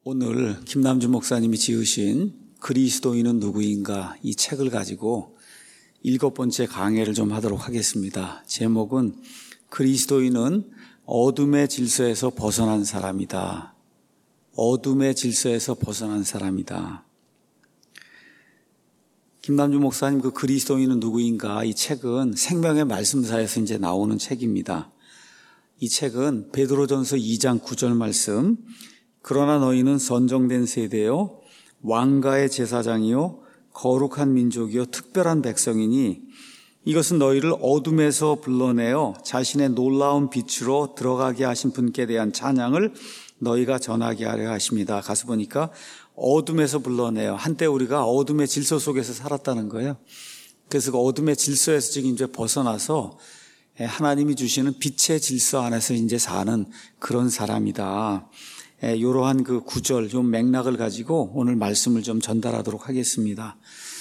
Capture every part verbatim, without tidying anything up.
오늘 김남주 목사님이 지으신 그리스도인은 누구인가 이 책을 가지고 일곱 번째 강해를 좀 하도록 하겠습니다. 제목은 그리스도인은 어둠의 질서에서 벗어난 사람이다. 어둠의 질서에서 벗어난 사람이다. 김남주 목사님 그 그리스도인은 누구인가 이 책은 생명의 말씀사에서 이제 나오는 책입니다. 이 책은 베드로전서 이 장 구 절 말씀, 그러나 너희는 선정된 세대요 왕가의 제사장이요 거룩한 민족이요 특별한 백성이니 이것은 너희를 어둠에서 불러내어 자신의 놀라운 빛으로 들어가게 하신 분께 대한 찬양을 너희가 전하게 하려 하십니다. 가서 보니까 어둠에서 불러내어, 한때 우리가 어둠의 질서 속에서 살았다는 거예요. 그래서 그 어둠의 질서에서 지금 이제 벗어나서 하나님이 주시는 빛의 질서 안에서 이제 사는 그런 사람이다. 이러한 그 구절, 좀 맥락을 가지고 오늘 말씀을 좀 전달하도록 하겠습니다.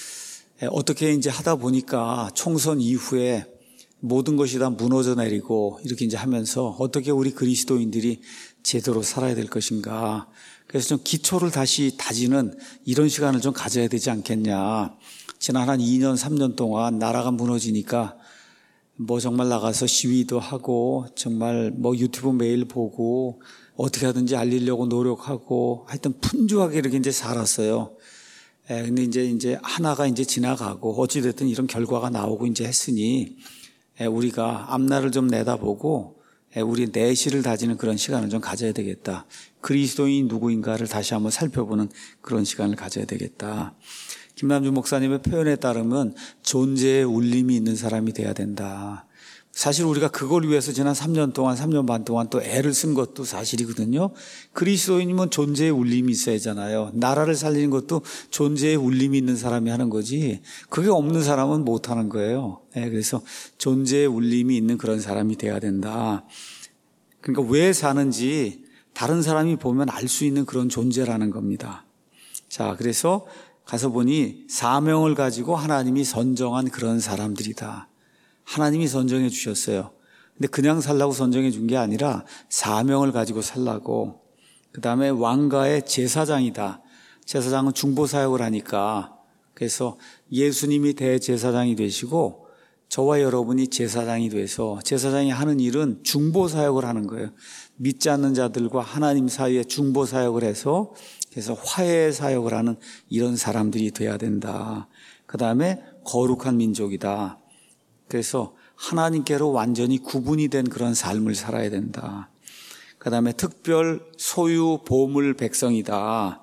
어떻게 이제 하다 보니까 총선 이후에 모든 것이 다 무너져 내리고 이렇게 이제 하면서 어떻게 우리 그리스도인들이 제대로 살아야 될 것인가. 그래서 좀 기초를 다시 다지는 이런 시간을 좀 가져야 되지 않겠냐. 지난 한 이 년, 삼 년 동안 나라가 무너지니까 뭐 정말 나가서 시위도 하고 정말 뭐 유튜브 매일 보고 어떻게 하든지 알리려고 노력하고 하여튼 분주하게 이렇게 이제 살았어요. 예, 근데 이제 이제 하나가 이제 지나가고 어찌됐든 이런 결과가 나오고 이제 했으니 예, 우리가 앞날을 좀 내다보고 예, 우리 내실을 다지는 그런 시간을 좀 가져야 되겠다. 그리스도인이 누구인가를 다시 한번 살펴보는 그런 시간을 가져야 되겠다. 김남주 목사님의 표현에 따르면 존재의 울림이 있는 사람이 돼야 된다. 사실 우리가 그걸 위해서 지난 삼 년 동안, 삼 년 반 동안 또 애를 쓴 것도 사실이거든요. 그리스도인이면 존재의 울림이 있어야 하잖아요. 나라를 살리는 것도 존재의 울림이 있는 사람이 하는 거지, 그게 없는 사람은 못 하는 거예요. 네, 그래서 존재의 울림이 있는 그런 사람이 돼야 된다. 그러니까 왜 사는지 다른 사람이 보면 알 수 있는 그런 존재라는 겁니다. 자, 그래서 가서 보니 사명을 가지고 하나님이 선정한 그런 사람들이다. 하나님이 선정해 주셨어요. 근데 그냥 살라고 선정해 준 게 아니라 사명을 가지고 살라고. 그 다음에 왕가의 제사장이다. 제사장은 중보사역을 하니까, 그래서 예수님이 대제사장이 되시고 저와 여러분이 제사장이 돼서 제사장이 하는 일은 중보사역을 하는 거예요. 믿지 않는 자들과 하나님 사이에 중보사역을 해서 그래서 화해 사역을 하는 이런 사람들이 돼야 된다. 그 다음에 거룩한 민족이다. 그래서 하나님께로 완전히 구분이 된 그런 삶을 살아야 된다. 그 다음에 특별 소유 보물 백성이다.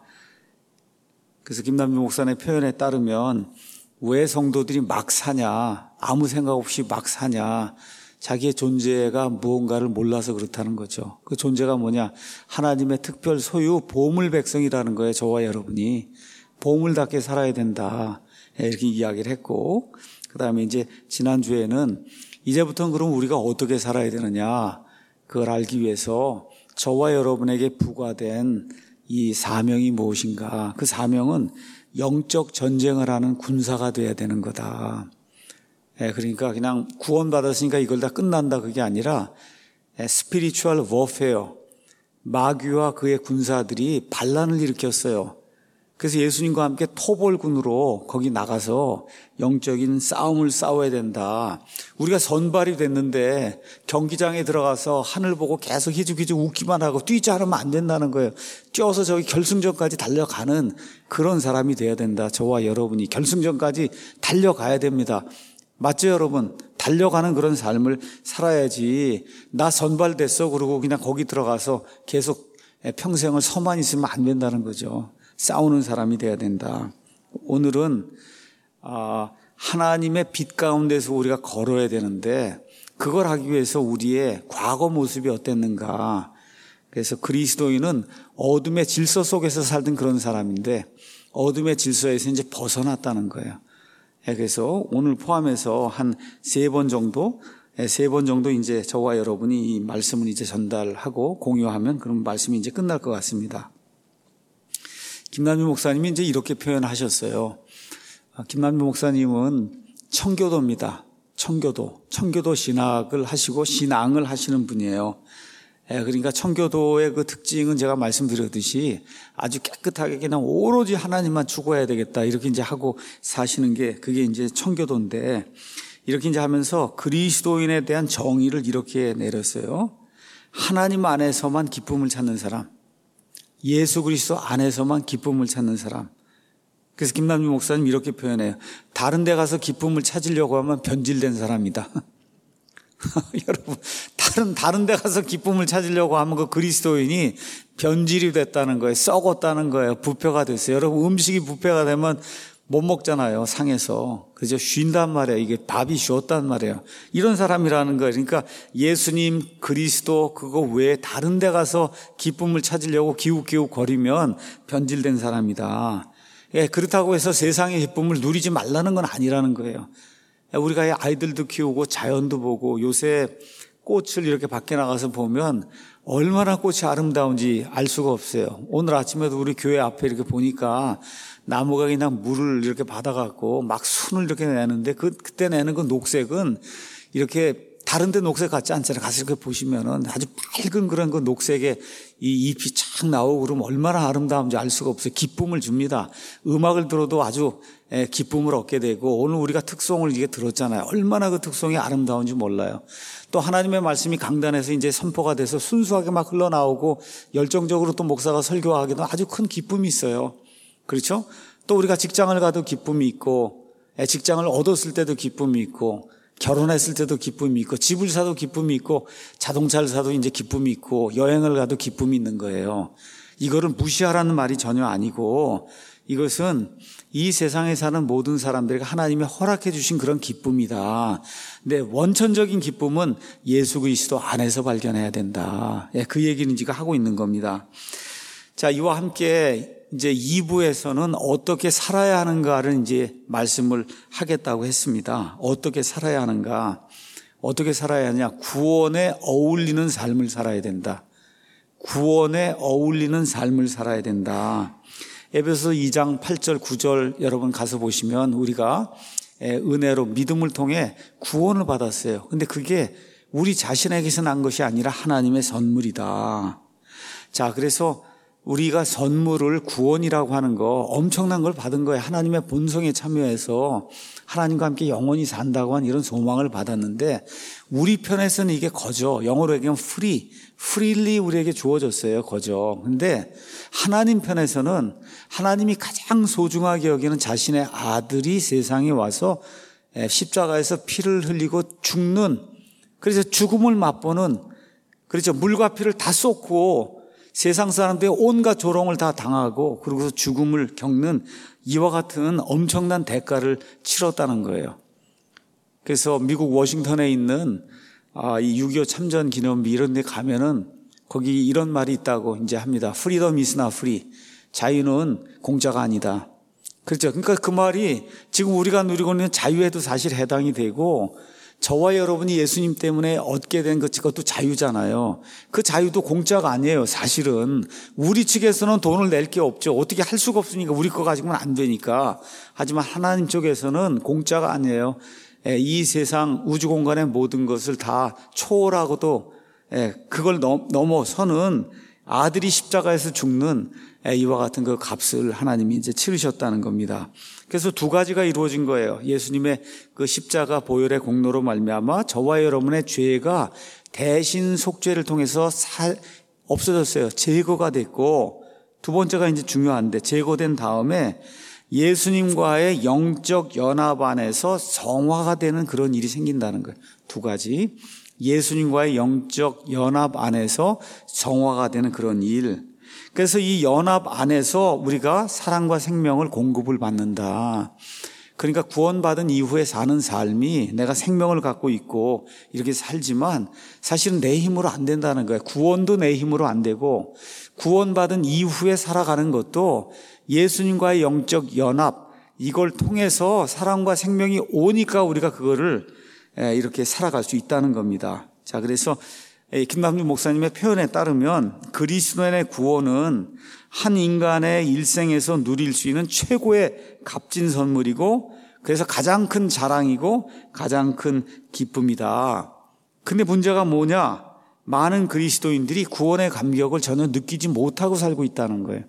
그래서 김남주 목사의 표현에 따르면 왜 성도들이 막 사냐, 아무 생각 없이 막 사냐, 자기의 존재가 무언가를 몰라서 그렇다는 거죠. 그 존재가 뭐냐, 하나님의 특별 소유 보물 백성이라는 거예요. 저와 여러분이 보물답게 살아야 된다, 이렇게 이야기를 했고, 그 다음에 이제 지난주에는 이제부터는 그럼 우리가 어떻게 살아야 되느냐, 그걸 알기 위해서 저와 여러분에게 부과된 이 사명이 무엇인가. 그 사명은 영적 전쟁을 하는 군사가 돼야 되는 거다. 예, 그러니까 그냥 구원받았으니까 이걸 다 끝난다, 그게 아니라 스피리추얼 워페어, 마귀와 그의 군사들이 반란을 일으켰어요. 그래서 예수님과 함께 토벌군으로 거기 나가서 영적인 싸움을 싸워야 된다. 우리가 선발이 됐는데 경기장에 들어가서 하늘 보고 계속 희죽희죽 웃기만 하고 뛰지 않으면 안 된다는 거예요. 뛰어서 저기 결승전까지 달려가는 그런 사람이 돼야 된다. 저와 여러분이 결승전까지 달려가야 됩니다. 맞죠, 여러분? 달려가는 그런 삶을 살아야지. 나 선발됐어 그러고 그냥 거기 들어가서 계속 평생을 서만 있으면 안 된다는 거죠. 싸우는 사람이 돼야 된다. 오늘은 하나님의 빛 가운데서 우리가 걸어야 되는데 그걸 하기 위해서 우리의 과거 모습이 어땠는가. 그래서 그리스도인은 어둠의 질서 속에서 살던 그런 사람인데 어둠의 질서에서 이제 벗어났다는 거예요. 그래서 오늘 포함해서 한 세 번 정도, 세 번 정도 이제 저와 여러분이 이 말씀을 이제 전달하고 공유하면 그럼 말씀이 이제 끝날 것 같습니다. 김남주 목사님이 이제 이렇게 표현하셨어요. 김남주 목사님은 청교도입니다. 청교도. 청교도 신학을 하시고 신앙을 하시는 분이에요. 그러니까 청교도의 그 특징은 제가 말씀드렸듯이 아주 깨끗하게 그냥 오로지 하나님만 추구해야 되겠다 이렇게 이제 하고 사시는 게 그게 이제 청교도인데, 이렇게 이제 하면서 그리스도인에 대한 정의를 이렇게 내렸어요. 하나님 안에서만 기쁨을 찾는 사람, 예수 그리스도 안에서만 기쁨을 찾는 사람. 그래서 김남주 목사님 이렇게 표현해요. 다른 데 가서 기쁨을 찾으려고 하면 변질된 사람이다. 여러분, 다른 다른 데 가서 기쁨을 찾으려고 하면 그 그리스도인이 변질이 됐다는 거예요. 썩었다는 거예요. 부패가 됐어요. 여러분, 음식이 부패가 되면 못 먹잖아요. 상에서. 그죠? 쉰단 말이에요. 이게 밥이 쉬었단 말이에요. 이런 사람이라는 거예요. 그러니까 예수님, 그리스도 그거 외에 다른 데 가서 기쁨을 찾으려고 기웃기웃 거리면 변질된 사람이다. 예, 그렇다고 해서 세상의 기쁨을 누리지 말라는 건 아니라는 거예요. 우리가 아이들도 키우고 자연도 보고 요새 꽃을 이렇게 밖에 나가서 보면 얼마나 꽃이 아름다운지 알 수가 없어요. 오늘 아침에도 우리 교회 앞에 이렇게 보니까 나무가 그냥 물을 이렇게 받아갖고 막 순을 이렇게 내는데 그, 그때 내는 그 녹색은 이렇게 다른 데 녹색 같지 않잖아요. 가서 이렇게 보시면은 아주 밝은 그런 그 녹색의 이 잎이 착 나오고 그러면 얼마나 아름다운지 알 수가 없어요. 기쁨을 줍니다. 음악을 들어도 아주 기쁨을 얻게 되고, 오늘 우리가 특송을 이게 들었잖아요. 얼마나 그 특송이 아름다운지 몰라요. 또 하나님의 말씀이 강단에서 이제 선포가 돼서 순수하게 막 흘러나오고 열정적으로 또 목사가 설교하기도 아주 큰 기쁨이 있어요. 그렇죠? 또 우리가 직장을 가도 기쁨이 있고, 직장을 얻었을 때도 기쁨이 있고, 결혼했을 때도 기쁨이 있고, 집을 사도 기쁨이 있고, 자동차를 사도 이제 기쁨이 있고, 여행을 가도 기쁨이 있는 거예요. 이거를 무시하라는 말이 전혀 아니고, 이것은 이 세상에 사는 모든 사람들에게 하나님이 허락해 주신 그런 기쁨이다. 근데 원천적인 기쁨은 예수 그리스도 안에서 발견해야 된다. 그 얘기는 지금 하고 있는 겁니다. 자, 이와 함께 이제 이 부에서는 어떻게 살아야 하는가를 이제 말씀을 하겠다고 했습니다. 어떻게 살아야 하는가? 어떻게 살아야 하냐? 구원에 어울리는 삶을 살아야 된다. 구원에 어울리는 삶을 살아야 된다. 에베소서 이 장 팔 절 구 절 여러분 가서 보시면 우리가 은혜로 믿음을 통해 구원을 받았어요. 근데 그게 우리 자신에게서 난 것이 아니라 하나님의 선물이다. 자, 그래서 우리가 선물을 구원이라고 하는 거 엄청난 걸 받은 거예요. 하나님의 본성에 참여해서 하나님과 함께 영원히 산다고 하는 이런 소망을 받았는데, 우리 편에서는 이게 거저, 영어로 얘기하면 free, freely 우리에게 주어졌어요. 거저. 근데 하나님 편에서는 하나님이 가장 소중하게 여기는 자신의 아들이 세상에 와서 십자가에서 피를 흘리고 죽는, 그래서 죽음을 맛보는, 그렇죠. 물과 피를 다 쏟고 세상 사람들의 온갖 조롱을 다 당하고 그러고서 죽음을 겪는 이와 같은 엄청난 대가를 치렀다는 거예요. 그래서 미국 워싱턴에 있는 아, 이 육이오 참전 기념비 이런 데 가면은 거기 이런 말이 있다고 이제 합니다. Freedom is not free. 자유는 공짜가 아니다. 그렇죠. 그러니까 그 말이 지금 우리가 누리고 있는 자유에도 사실 해당이 되고, 저와 여러분이 예수님 때문에 얻게 된 것, 그것도 자유잖아요. 그 자유도 공짜가 아니에요. 사실은 우리 측에서는 돈을 낼 게 없죠. 어떻게 할 수가 없으니까, 우리 거 가지고는 안 되니까. 하지만 하나님 쪽에서는 공짜가 아니에요. 이 세상 우주 공간의 모든 것을 다 초월하고도 그걸 넘어서는 아들이 십자가에서 죽는 이와 같은 그 값을 하나님이 이제 치르셨다는 겁니다. 그래서 두 가지가 이루어진 거예요. 예수님의 그 십자가 보혈의 공로로 말미암아 저와 여러분의 죄가 대신 속죄를 통해서 살, 없어졌어요. 제거가 됐고, 두 번째가 이제 중요한데, 제거된 다음에 예수님과의 영적 연합 안에서 성화가 되는 그런 일이 생긴다는 거예요. 두 가지. 예수님과의 영적 연합 안에서 성화가 되는 그런 일. 그래서 이 연합 안에서 우리가 사랑과 생명을 공급을 받는다. 그러니까 구원받은 이후에 사는 삶이 내가 생명을 갖고 있고 이렇게 살지만 사실은 내 힘으로 안 된다는 거예요. 구원도 내 힘으로 안 되고, 구원받은 이후에 살아가는 것도 예수님과의 영적 연합, 이걸 통해서 사랑과 생명이 오니까 우리가 그거를 이렇게 살아갈 수 있다는 겁니다. 자, 그래서 김남주 목사님의 표현에 따르면 그리스도인의 구원은 한 인간의 일생에서 누릴 수 있는 최고의 값진 선물이고, 그래서 가장 큰 자랑이고 가장 큰 기쁨이다. 근데 문제가 뭐냐? 많은 그리스도인들이 구원의 감격을 전혀 느끼지 못하고 살고 있다는 거예요.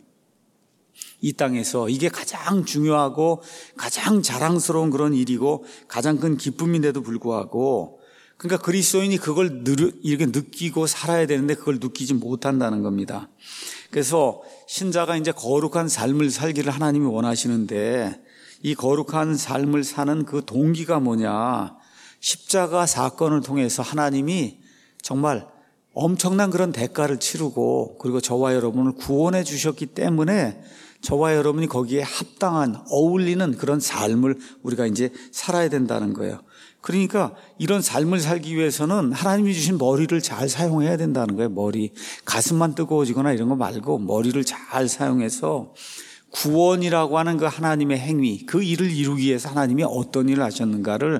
이 땅에서 이게 가장 중요하고 가장 자랑스러운 그런 일이고 가장 큰 기쁨인데도 불구하고, 그러니까 그리스도인이 그걸 이렇게 느끼고 살아야 되는데 그걸 느끼지 못한다는 겁니다. 그래서 신자가 이제 거룩한 삶을 살기를 하나님이 원하시는데, 이 거룩한 삶을 사는 그 동기가 뭐냐? 십자가 사건을 통해서 하나님이 정말 엄청난 그런 대가를 치르고 그리고 저와 여러분을 구원해 주셨기 때문에 저와 여러분이 거기에 합당한, 어울리는 그런 삶을 우리가 이제 살아야 된다는 거예요. 그러니까 이런 삶을 살기 위해서는 하나님이 주신 머리를 잘 사용해야 된다는 거예요. 머리. 가슴만 뜨거워지거나 이런 거 말고 머리를 잘 사용해서 구원이라고 하는 그 하나님의 행위, 그 일을 이루기 위해서 하나님이 어떤 일을 하셨는가를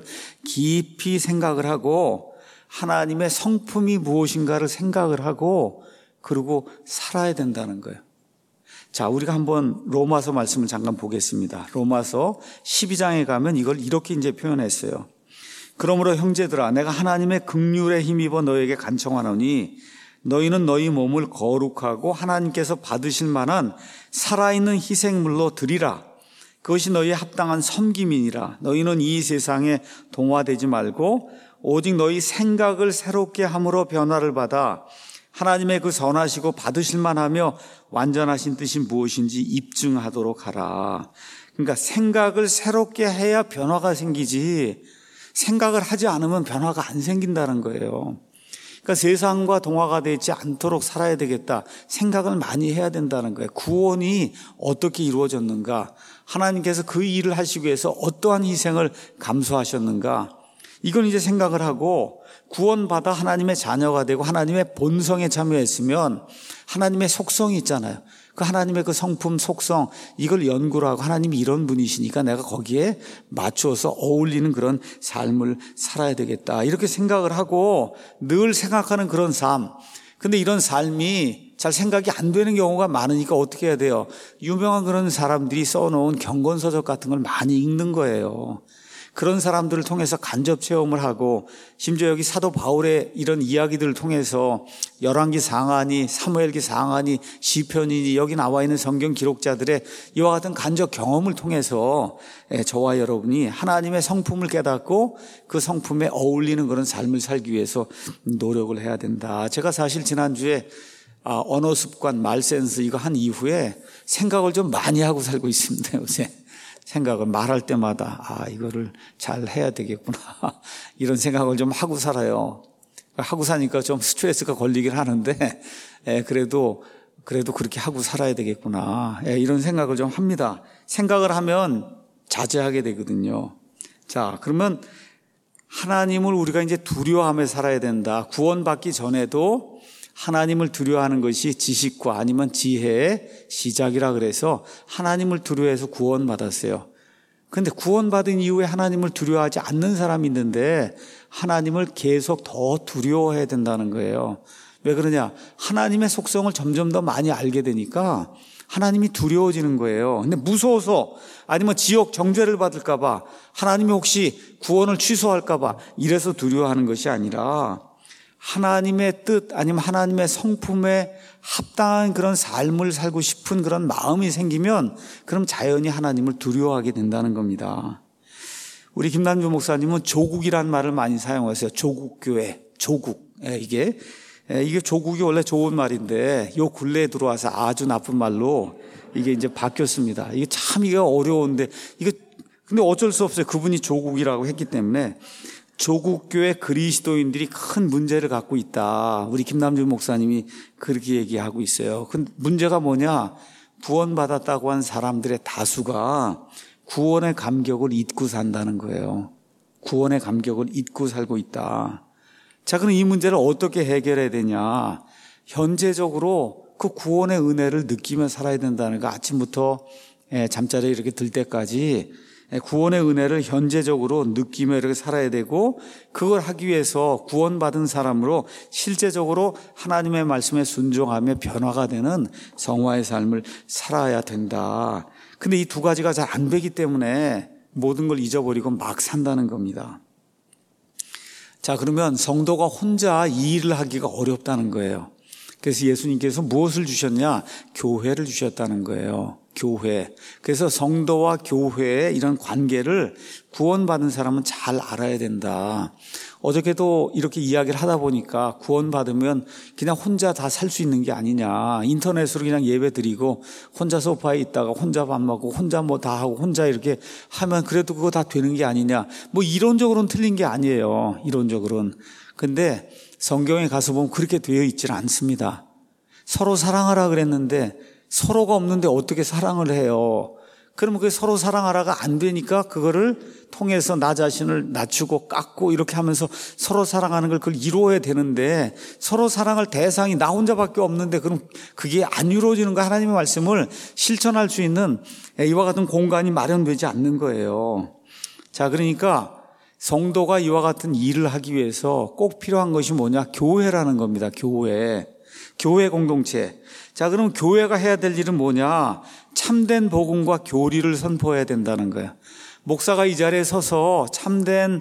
깊이 생각을 하고 하나님의 성품이 무엇인가를 생각을 하고 그리고 살아야 된다는 거예요. 자, 우리가 한번 로마서 말씀을 잠깐 보겠습니다. 로마서 십이 장에 가면 이걸 이렇게 이제 표현했어요. 그러므로 형제들아, 내가 하나님의 긍휼에 힘입어 너에게 간청하노니 너희는 너희 몸을 거룩하고 하나님께서 받으실 만한 살아있는 희생물로 드리라. 그것이 너희의 합당한 섬김이니라. 너희는 이 세상에 동화되지 말고 오직 너희 생각을 새롭게 함으로 변화를 받아 하나님의 그 선하시고 받으실 만하며 완전하신 뜻이 무엇인지 입증하도록 하라. 그러니까 생각을 새롭게 해야 변화가 생기지, 생각을 하지 않으면 변화가 안 생긴다는 거예요. 그러니까 세상과 동화가 되지 않도록 살아야 되겠다. 생각을 많이 해야 된다는 거예요. 구원이 어떻게 이루어졌는가? 하나님께서 그 일을 하시기 위해서 어떠한 희생을 감수하셨는가? 이건 이제 생각을 하고, 구원받아 하나님의 자녀가 되고 하나님의 본성에 참여했으면 하나님의 속성이 있잖아요. 그 하나님의 그 성품, 속성, 이걸 연구를 하고 하나님이 이런 분이시니까 내가 거기에 맞추어서 어울리는 그런 삶을 살아야 되겠다. 이렇게 생각을 하고 늘 생각하는 그런 삶. 근데 이런 삶이 잘 생각이 안 되는 경우가 많으니까 어떻게 해야 돼요? 유명한 그런 사람들이 써놓은 경건서적 같은 걸 많이 읽는 거예요. 그런 사람들을 통해서 간접 체험을 하고, 심지어 여기 사도 바울의 이런 이야기들을 통해서 열왕기 상하니 사무엘기 상하니 시편이니 여기 나와 있는 성경 기록자들의 이와 같은 간접 경험을 통해서 저와 여러분이 하나님의 성품을 깨닫고 그 성품에 어울리는 그런 삶을 살기 위해서 노력을 해야 된다. 제가 사실 지난주에 언어 습관, 말 센스 이거 한 이후에 생각을 좀 많이 하고 살고 있습니다. 요새 생각을 말할 때마다 아 이거를 잘 해야 되겠구나 이런 생각을 좀 하고 살아요. 하고 사니까 좀 스트레스가 걸리긴 하는데 예, 그래도 그래도 그렇게 하고 살아야 되겠구나 예, 이런 생각을 좀 합니다. 생각을 하면 자제하게 되거든요. 자, 그러면 하나님을 우리가 이제 두려워하며 살아야 된다. 구원받기 전에도 하나님을 두려워하는 것이 지식과 아니면 지혜의 시작이라 그래서 하나님을 두려워해서 구원받았어요. 그런데 구원받은 이후에 하나님을 두려워하지 않는 사람이 있는데 하나님을 계속 더 두려워해야 된다는 거예요. 왜 그러냐? 하나님의 속성을 점점 더 많이 알게 되니까 하나님이 두려워지는 거예요. 근데 무서워서 아니면 지옥 정죄를 받을까 봐, 하나님이 혹시 구원을 취소할까 봐 이래서 두려워하는 것이 아니라 하나님의 뜻 아니면 하나님의 성품에 합당한 그런 삶을 살고 싶은 그런 마음이 생기면 그럼 자연히 하나님을 두려워하게 된다는 겁니다. 우리 김남주 목사님은 조국이란 말을 많이 사용하세요. 조국교회, 조국. 이게 이게 조국이 원래 좋은 말인데 요 근래에 들어와서 아주 나쁜 말로 이게 이제 바뀌었습니다. 이게 참 이게 어려운데 이게 근데 어쩔 수 없어요. 그분이 조국이라고 했기 때문에. 조국교회 그리스도인들이 큰 문제를 갖고 있다. 우리 김남주 목사님이 그렇게 얘기하고 있어요. 근데 문제가 뭐냐? 구원받았다고 한 사람들의 다수가 구원의 감격을 잊고 산다는 거예요. 구원의 감격을 잊고 살고 있다. 자, 그럼 이 문제를 어떻게 해결해야 되냐? 현재적으로 그 구원의 은혜를 느끼며 살아야 된다는 거. 아침부터 잠자리에 이렇게 들 때까지 구원의 은혜를 현재적으로 느끼며 이렇게 살아야 되고, 그걸 하기 위해서 구원받은 사람으로 실제적으로 하나님의 말씀에 순종하며 변화가 되는 성화의 삶을 살아야 된다. 근데 이 두 가지가 잘 안 되기 때문에 모든 걸 잊어버리고 막 산다는 겁니다. 자, 그러면 성도가 혼자 이 일을 하기가 어렵다는 거예요. 그래서 예수님께서 무엇을 주셨냐? 교회를 주셨다는 거예요. 교회. 그래서 성도와 교회의 이런 관계를 구원받은 사람은 잘 알아야 된다. 어저께도 이렇게 이야기를 하다 보니까 구원받으면 그냥 혼자 다 살 수 있는 게 아니냐. 인터넷으로 그냥 예배 드리고 혼자 소파에 있다가 혼자 밥 먹고 혼자 뭐 다 하고 혼자 이렇게 하면 그래도 그거 다 되는 게 아니냐. 뭐 이론적으로는 틀린 게 아니에요. 이론적으로는. 근데 성경에 가서 보면 그렇게 되어 있지는 않습니다. 서로 사랑하라 그랬는데 서로가 없는데 어떻게 사랑을 해요? 그러면 그 서로 사랑하라가 안 되니까 그거를 통해서 나 자신을 낮추고 깎고 이렇게 하면서 서로 사랑하는 걸 그걸 이루어야 되는데 서로 사랑할 대상이 나 혼자밖에 없는데 그럼 그게 안 이루어지는 거. 하나님의 말씀을 실천할 수 있는 이와 같은 공간이 마련되지 않는 거예요. 자, 그러니까 성도가 이와 같은 일을 하기 위해서 꼭 필요한 것이 뭐냐? 교회라는 겁니다. 교회. 교회 공동체. 자, 그럼 교회가 해야 될 일은 뭐냐? 참된 복음과 교리를 선포해야 된다는 거예요. 목사가 이 자리에 서서 참된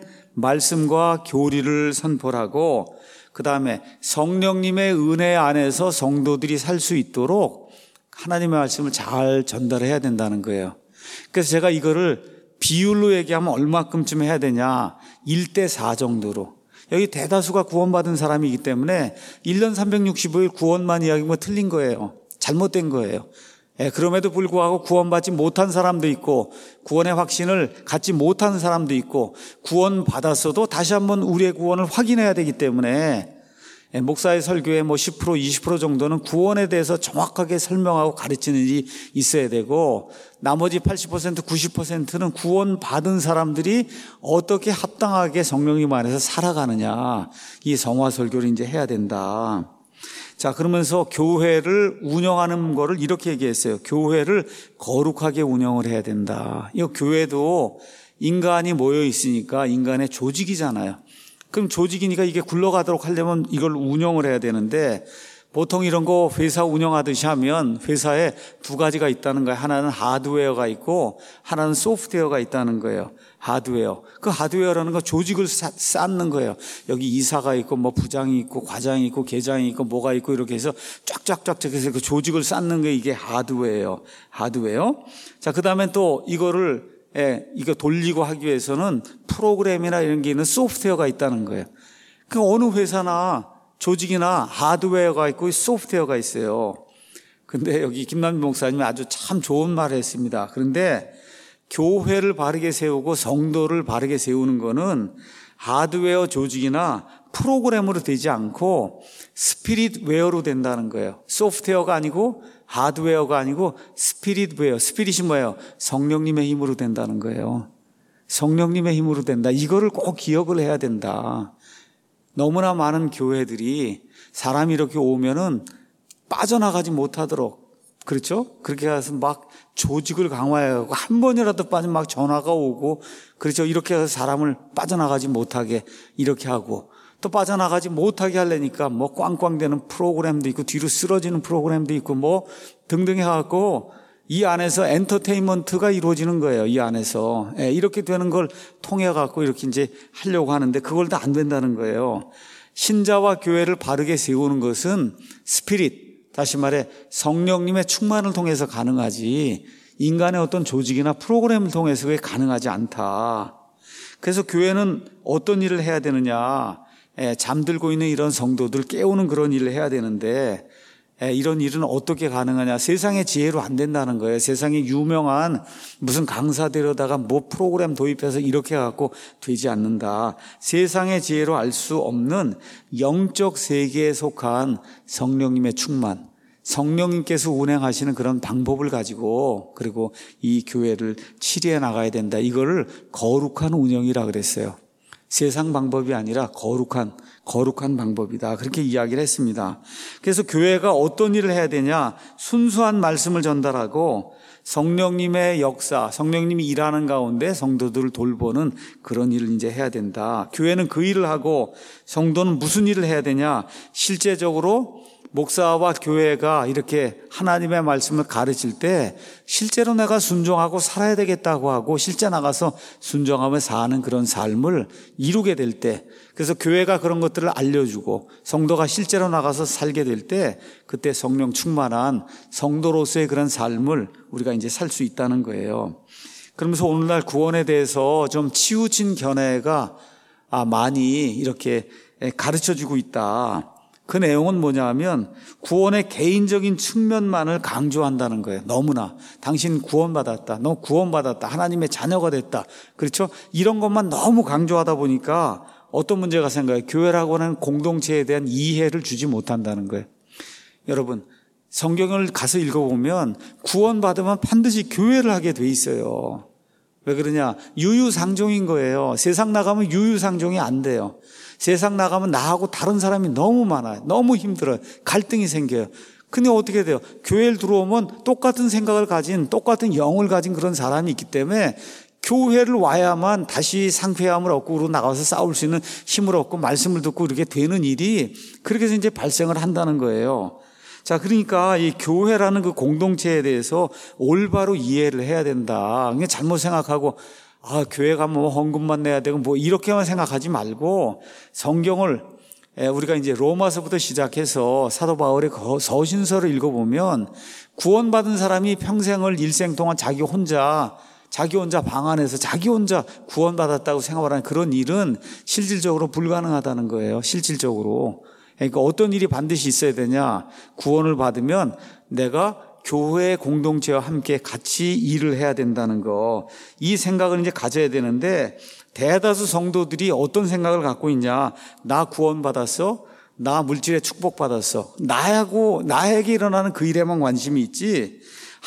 말씀과 교리를 선포하고 그 다음에 성령님의 은혜 안에서 성도들이 살 수 있도록 하나님의 말씀을 잘 전달해야 된다는 거예요. 그래서 제가 이거를 비율로 얘기하면 얼마큼쯤 해야 되냐? 일 대 사 정도로. 여기 대다수가 구원받은 사람이기 때문에 일 년 삼백육십오 일 구원만 이야기하면 틀린 거예요. 잘못된 거예요. 예, 그럼에도 불구하고 구원받지 못한 사람도 있고 구원의 확신을 갖지 못한 사람도 있고 구원받았어도 다시 한번 우리의 구원을 확인해야 되기 때문에 예, 목사의 설교에 뭐 십 퍼센트 이십 퍼센트 정도는 구원에 대해서 정확하게 설명하고 가르치는 일이 있어야 되고 나머지 팔십 퍼센트 구십 퍼센트는 구원받은 사람들이 어떻게 합당하게 성령님 안에서 살아가느냐, 이 성화 설교를 이제 해야 된다. 자, 그러면서 교회를 운영하는 거를 이렇게 얘기했어요. 교회를 거룩하게 운영을 해야 된다. 이 교회도 인간이 모여 있으니까 인간의 조직이잖아요. 그럼 조직이니까 이게 굴러가도록 하려면 이걸 운영을 해야 되는데 보통 이런 거 회사 운영하듯이 하면 회사에 두 가지가 있다는 거예요. 하나는 하드웨어가 있고 하나는 소프트웨어가 있다는 거예요. 하드웨어. 그 하드웨어라는 거 조직을 쌓, 쌓는 거예요. 여기 이사가 있고 뭐 부장이 있고 과장이 있고 계장이 있고 뭐가 있고 이렇게 해서 쫙쫙쫙 해서 그 조직을 쌓는 게 이게 하드웨어예요. 하드웨어. 자, 그다음에 또 이거를 예, 이거 돌리고 하기 위해서는 프로그램이나 이런 게 있는 소프트웨어가 있다는 거예요. 그 어느 회사나 조직이나 하드웨어가 있고 소프트웨어가 있어요. 근데 여기 김남민 목사님이 아주 참 좋은 말을 했습니다. 그런데 교회를 바르게 세우고 성도를 바르게 세우는 거는 하드웨어 조직이나 프로그램으로 되지 않고 스피릿웨어로 된다는 거예요. 소프트웨어가 아니고 하드웨어가 아니고 스피릿웨어. 스피릿이 뭐예요? 성령님의 힘으로 된다는 거예요. 성령님의 힘으로 된다. 이거를 꼭 기억을 해야 된다. 너무나 많은 교회들이 사람이 이렇게 오면은 빠져나가지 못하도록, 그렇죠? 그렇게 해서 막 조직을 강화해가고 한 번이라도 빠지면 막 전화가 오고, 그렇죠? 이렇게 해서 사람을 빠져나가지 못하게 이렇게 하고, 또 빠져나가지 못하게 하려니까 뭐 꽝꽝대는 프로그램도 있고 뒤로 쓰러지는 프로그램도 있고 뭐 등등 해갖고 이 안에서 엔터테인먼트가 이루어지는 거예요. 이 안에서. 예, 이렇게 되는 걸 통해갖고 이렇게 이제 하려고 하는데 그걸 다 안 된다는 거예요. 신자와 교회를 바르게 세우는 것은 스피릿, 다시 말해 성령님의 충만을 통해서 가능하지 인간의 어떤 조직이나 프로그램을 통해서 그게 가능하지 않다. 그래서 교회는 어떤 일을 해야 되느냐. 예, 잠들고 있는 이런 성도들 깨우는 그런 일을 해야 되는데 예, 이런 일은 어떻게 가능하냐. 세상의 지혜로 안 된다는 거예요. 세상에 유명한 무슨 강사 데려다가 뭐 프로그램 도입해서 이렇게 해갖고 되지 않는다. 세상의 지혜로 알 수 없는 영적 세계에 속한 성령님의 충만, 성령님께서 운행하시는 그런 방법을 가지고 그리고 이 교회를 치리해 나가야 된다. 이거를 거룩한 운영이라 그랬어요. 세상 방법이 아니라 거룩한 거룩한 방법이다. 그렇게 이야기를 했습니다. 그래서 교회가 어떤 일을 해야 되냐? 순수한 말씀을 전달하고 성령님의 역사, 성령님이 일하는 가운데 성도들을 돌보는 그런 일을 이제 해야 된다. 교회는 그 일을 하고 성도는 무슨 일을 해야 되냐? 실제적으로 목사와 교회가 이렇게 하나님의 말씀을 가르칠 때 실제로 내가 순종하고 살아야 되겠다고 하고 실제 나가서 순종하며 사는 그런 삶을 이루게 될 때, 그래서 교회가 그런 것들을 알려주고 성도가 실제로 나가서 살게 될 때 그때 성령 충만한 성도로서의 그런 삶을 우리가 이제 살 수 있다는 거예요. 그러면서 오늘날 구원에 대해서 좀 치우친 견해가 아, 많이 이렇게 가르쳐주고 있다. 그 내용은 뭐냐 하면 구원의 개인적인 측면만을 강조한다는 거예요. 너무나 당신 구원받았다, 너 구원받았다, 하나님의 자녀가 됐다, 그렇죠? 이런 것만 너무 강조하다 보니까 어떤 문제가 생겨요? 교회라고 하는 공동체에 대한 이해를 주지 못한다는 거예요. 여러분, 성경을 가서 읽어보면 구원받으면 반드시 교회를 하게 돼 있어요. 왜 그러냐? 유유상종인 거예요. 세상 나가면 유유상종이 안 돼요. 세상 나가면 나하고 다른 사람이 너무 많아요. 너무 힘들어요. 갈등이 생겨요. 근데 어떻게 돼요? 교회를 들어오면 똑같은 생각을 가진, 똑같은 영을 가진 그런 사람이 있기 때문에 교회를 와야만 다시 상쾌함을 얻고 그러고 나가서 싸울 수 있는 힘을 얻고 말씀을 듣고 이렇게 되는 일이 그렇게 해서 이제 발생을 한다는 거예요. 자, 그러니까 이 교회라는 그 공동체에 대해서 올바로 이해를 해야 된다. 그냥 잘못 생각하고 아, 교회 가면 뭐 헌금만 내야 되고 뭐 이렇게만 생각하지 말고 성경을 우리가 이제 로마서부터 시작해서 사도 바울의 서신서를 읽어보면 구원받은 사람이 평생을 일생 동안 자기 혼자 자기 혼자 방 안에서 자기 혼자 구원받았다고 생각하는 그런 일은 실질적으로 불가능하다는 거예요. 실질적으로. 그러니까 어떤 일이 반드시 있어야 되냐? 구원을 받으면 내가 교회 공동체와 함께 같이 일을 해야 된다는 거, 이 생각을 이제 가져야 되는데 대다수 성도들이 어떤 생각을 갖고 있냐? 나 구원받았어? 나 물질에 축복받았어? 나하고 나에게 일어나는 그 일에만 관심이 있지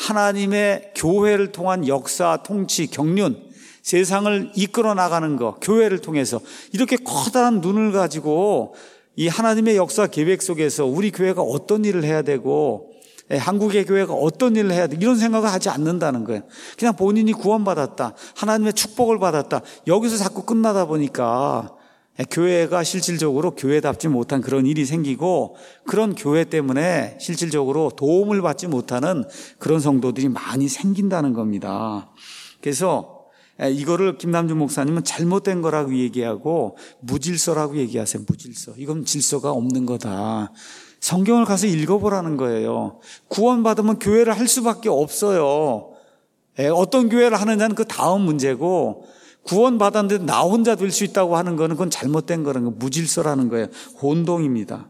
하나님의 교회를 통한 역사, 통치, 경륜, 세상을 이끌어 나가는 거, 교회를 통해서 이렇게 커다란 눈을 가지고 이 하나님의 역사 계획 속에서 우리 교회가 어떤 일을 해야 되고 한국의 교회가 어떤 일을 해야 돼, 이런 생각을 하지 않는다는 거예요. 그냥 본인이 구원받았다, 하나님의 축복을 받았다, 여기서 자꾸 끝나다 보니까 교회가 실질적으로 교회답지 못한 그런 일이 생기고 그런 교회 때문에 실질적으로 도움을 받지 못하는 그런 성도들이 많이 생긴다는 겁니다. 그래서 이거를 김남준 목사님은 잘못된 거라고 얘기하고 무질서라고 얘기하세요. 무질서. 이건 질서가 없는 거다. 성경을 가서 읽어보라는 거예요. 구원받으면 교회를 할 수밖에 없어요. 어떤 교회를 하느냐는 그 다음 문제고, 구원받았는데 나 혼자 될 수 있다고 하는 거는 그건 잘못된 거라는 거, 무질서라는 거예요. 혼동입니다.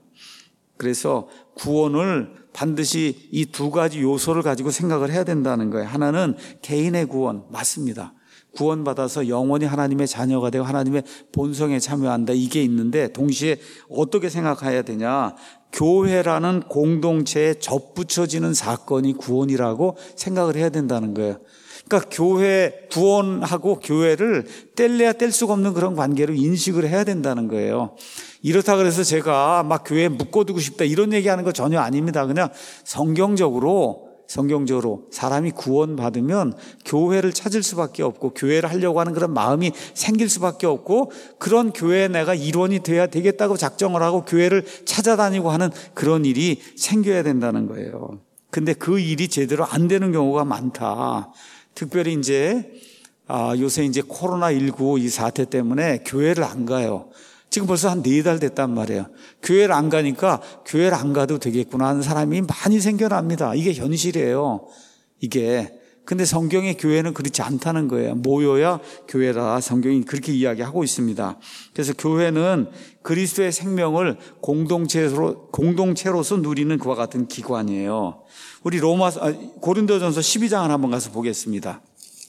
그래서 구원을 반드시 이 두 가지 요소를 가지고 생각을 해야 된다는 거예요. 하나는 개인의 구원, 맞습니다. 구원받아서 영원히 하나님의 자녀가 되고 하나님의 본성에 참여한다, 이게 있는데 동시에 어떻게 생각해야 되냐? 교회라는 공동체에 접붙여지는 사건이 구원이라고 생각을 해야 된다는 거예요. 그러니까 교회, 구원하고 교회를 뗄래야 뗄 수가 없는 그런 관계로 인식을 해야 된다는 거예요. 이렇다 그래서 제가 막 교회에 묶어두고 싶다 이런 얘기하는 거 전혀 아닙니다. 그냥 성경적으로 성경적으로 사람이 구원받으면 교회를 찾을 수밖에 없고 교회를 하려고 하는 그런 마음이 생길 수밖에 없고, 그런 교회에 내가 일원이 돼야 되겠다고 작정을 하고 교회를 찾아다니고 하는 그런 일이 생겨야 된다는 거예요. 근데 그 일이 제대로 안 되는 경우가 많다. 특별히 이제 아, 요새 이제 코로나십구 이 사태 때문에 교회를 안 가요. 지금 벌써 한 네 달 됐단 말이에요. 교회를 안 가니까 교회를 안 가도 되겠구나 하는 사람이 많이 생겨납니다. 이게 현실이에요. 이게. 근데 성경의 교회는 그렇지 않다는 거예요. 모여야 교회라 성경이 그렇게 이야기하고 있습니다. 그래서 교회는 그리스도의 생명을 공동체로, 공동체로서 누리는 그와 같은 기관이에요. 우리 로마, 고린도전서 십이 장을 한번 가서 보겠습니다.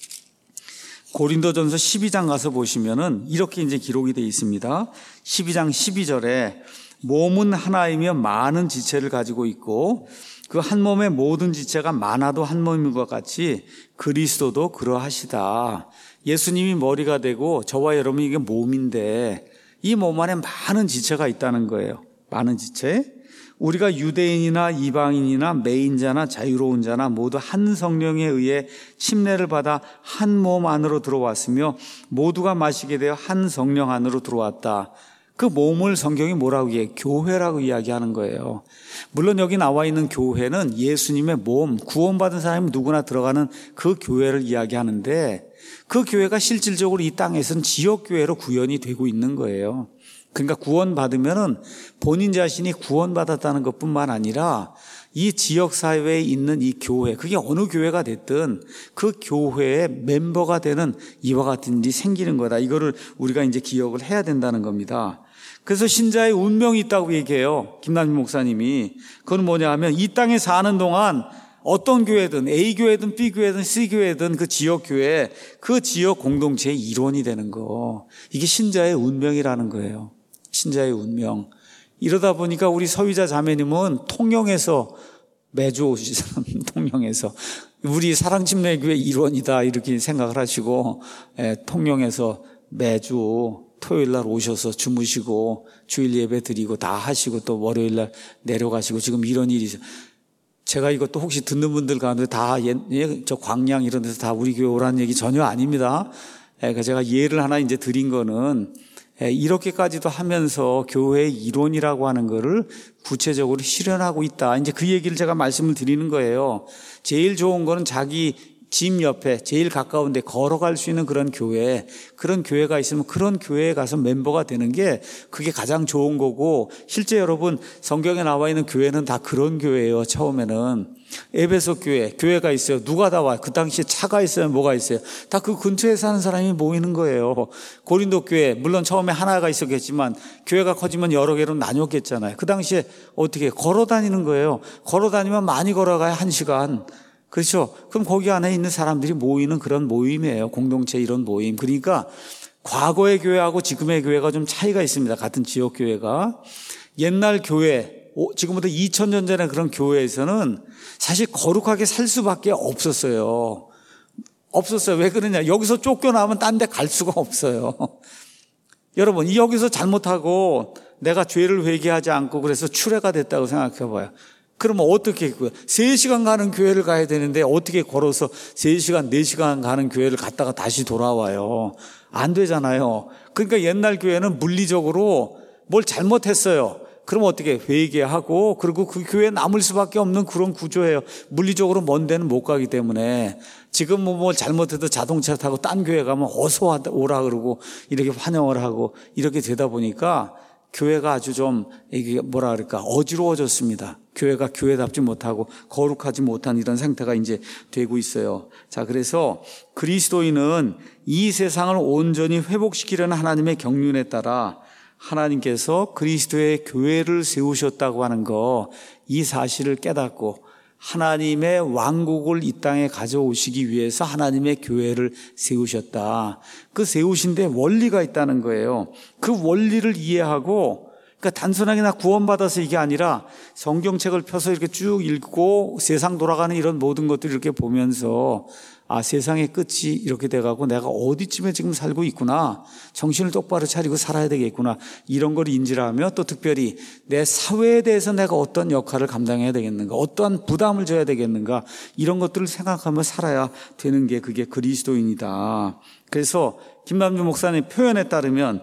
고린도전서 십이 장 가서 보시면은 이렇게 이제 기록이 되어 있습니다. 십이 장 십이 절에 몸은 하나이며 많은 지체를 가지고 있고 그 한 몸의 모든 지체가 많아도 한 몸인 것 같이 그리스도도 그러하시다. 예수님이 머리가 되고 저와 여러분이 이게 몸인데 이 몸 안에 많은 지체가 있다는 거예요. 많은 지체. 우리가 유대인이나 이방인이나 매인자나 자유로운 자나 모두 한 성령에 의해 침례를 받아 한 몸 안으로 들어왔으며 모두가 마시게 되어 한 성령 안으로 들어왔다. 그 몸을 성경이 뭐라고 얘기해요? 교회라고 이야기하는 거예요. 물론 여기 나와 있는 교회는 예수님의 몸, 구원받은 사람이 누구나 들어가는 그 교회를 이야기하는데 그 교회가 실질적으로 이 땅에서는 지역교회로 구현이 되고 있는 거예요. 그러니까 구원받으면은 본인 자신이 구원받았다는 것뿐만 아니라 이 지역사회에 있는 이 교회, 그게 어느 교회가 됐든 그 교회의 멤버가 되는 이와 같은 일이 생기는 거다. 이거를 우리가 이제 기억을 해야 된다는 겁니다. 그래서 신자의 운명이 있다고 얘기해요. 김남준 목사님이. 그건 뭐냐 하면 이 땅에 사는 동안 어떤 교회든 A교회든 B교회든 C교회든 그 지역교회, 그 지역 공동체의 일원이 되는 거. 이게 신자의 운명이라는 거예요. 신자의 운명. 이러다 보니까 우리 서유자 자매님은 통영에서 매주 오시잖아요. 통영에서. 우리 사랑침례교회 일원이다 이렇게 생각을 하시고 예, 통영에서 매주 토요일 날 오셔서 주무시고 주일 예배 드리고 다 하시고 또 월요일 날 내려가시고 지금 이런 일이 있어요. 제가 이것도 혹시 듣는 분들 가운데 다 저 광양 이런 데서 다 우리 교회 오라는 얘기 전혀 아닙니다. 그러니까 제가 예를 하나 이제 드린 거는 이렇게까지도 하면서 교회의 이론이라고 하는 거를 구체적으로 실현하고 있다. 이제 그 얘기를 제가 말씀을 드리는 거예요. 제일 좋은 거는 자기 집 옆에 제일 가까운 데 걸어갈 수 있는 그런 교회, 그런 교회가 있으면 그런 교회에 가서 멤버가 되는 게 그게 가장 좋은 거고, 실제 여러분 성경에 나와 있는 교회는 다 그런 교회예요. 처음에는 에베소 교회, 교회가 있어요. 누가 다 와요? 그 당시에 차가 있어요? 뭐가 있어요? 다 그 근처에 사는 사람이 모이는 거예요. 고린도 교회, 물론 처음에 하나가 있었겠지만 교회가 커지면 여러 개로 나뉘었겠잖아요. 그 당시에 어떻게 걸어 다니는 거예요. 걸어 다니면 많이 걸어가야 한 시간. 그렇죠? 그럼 거기 안에 있는 사람들이 모이는 그런 모임이에요. 공동체 이런 모임. 그러니까 과거의 교회하고 지금의 교회가 좀 차이가 있습니다. 같은 지역 교회가. 옛날 교회, 지금부터 이천 년 전에 그런 교회에서는 사실 거룩하게 살 수밖에 없었어요. 없었어요. 왜 그러냐? 여기서 쫓겨나면 딴 데 갈 수가 없어요. 여러분, 여기서 잘못하고 내가 죄를 회개하지 않고 그래서 추례가 됐다고 생각해 봐요. 그러면 어떻게 했고요? 세 시간 가는 교회를 가야 되는데 어떻게 걸어서 세 시간, 네 시간 가는 교회를 갔다가 다시 돌아와요? 안 되잖아요. 그러니까 옛날 교회는 물리적으로 뭘 잘못했어요. 그럼 어떻게 회개하고 그리고 그 교회에 남을 수밖에 없는 그런 구조예요. 물리적으로 먼 데는 못 가기 때문에. 지금 뭐, 뭐 잘못해도 자동차 타고 딴 교회 가면 어서 오라 그러고 이렇게 환영을 하고 이렇게 되다 보니까 교회가 아주 좀 이게 뭐라 그럴까 어지러워졌습니다. 교회가 교회답지 못하고 거룩하지 못한 이런 상태가 이제 되고 있어요. 자, 그래서 그리스도인은 이 세상을 온전히 회복시키려는 하나님의 경륜에 따라 하나님께서 그리스도의 교회를 세우셨다고 하는 거, 이 사실을 깨닫고 하나님의 왕국을 이 땅에 가져오시기 위해서 하나님의 교회를 세우셨다. 그 세우신 데 원리가 있다는 거예요. 그 원리를 이해하고, 그러니까 단순하게 나 구원받아서 이게 아니라 성경책을 펴서 이렇게 쭉 읽고 세상 돌아가는 이런 모든 것들을 이렇게 보면서 아, 세상의 끝이 이렇게 돼가고 내가 어디쯤에 지금 살고 있구나. 정신을 똑바로 차리고 살아야 되겠구나. 이런 걸 인지를 하며 또 특별히 내 사회에 대해서 내가 어떤 역할을 감당해야 되겠는가. 어떠한 부담을 져야 되겠는가. 이런 것들을 생각하며 살아야 되는 게 그게 그리스도인이다. 그래서 김남준 목사님 표현에 따르면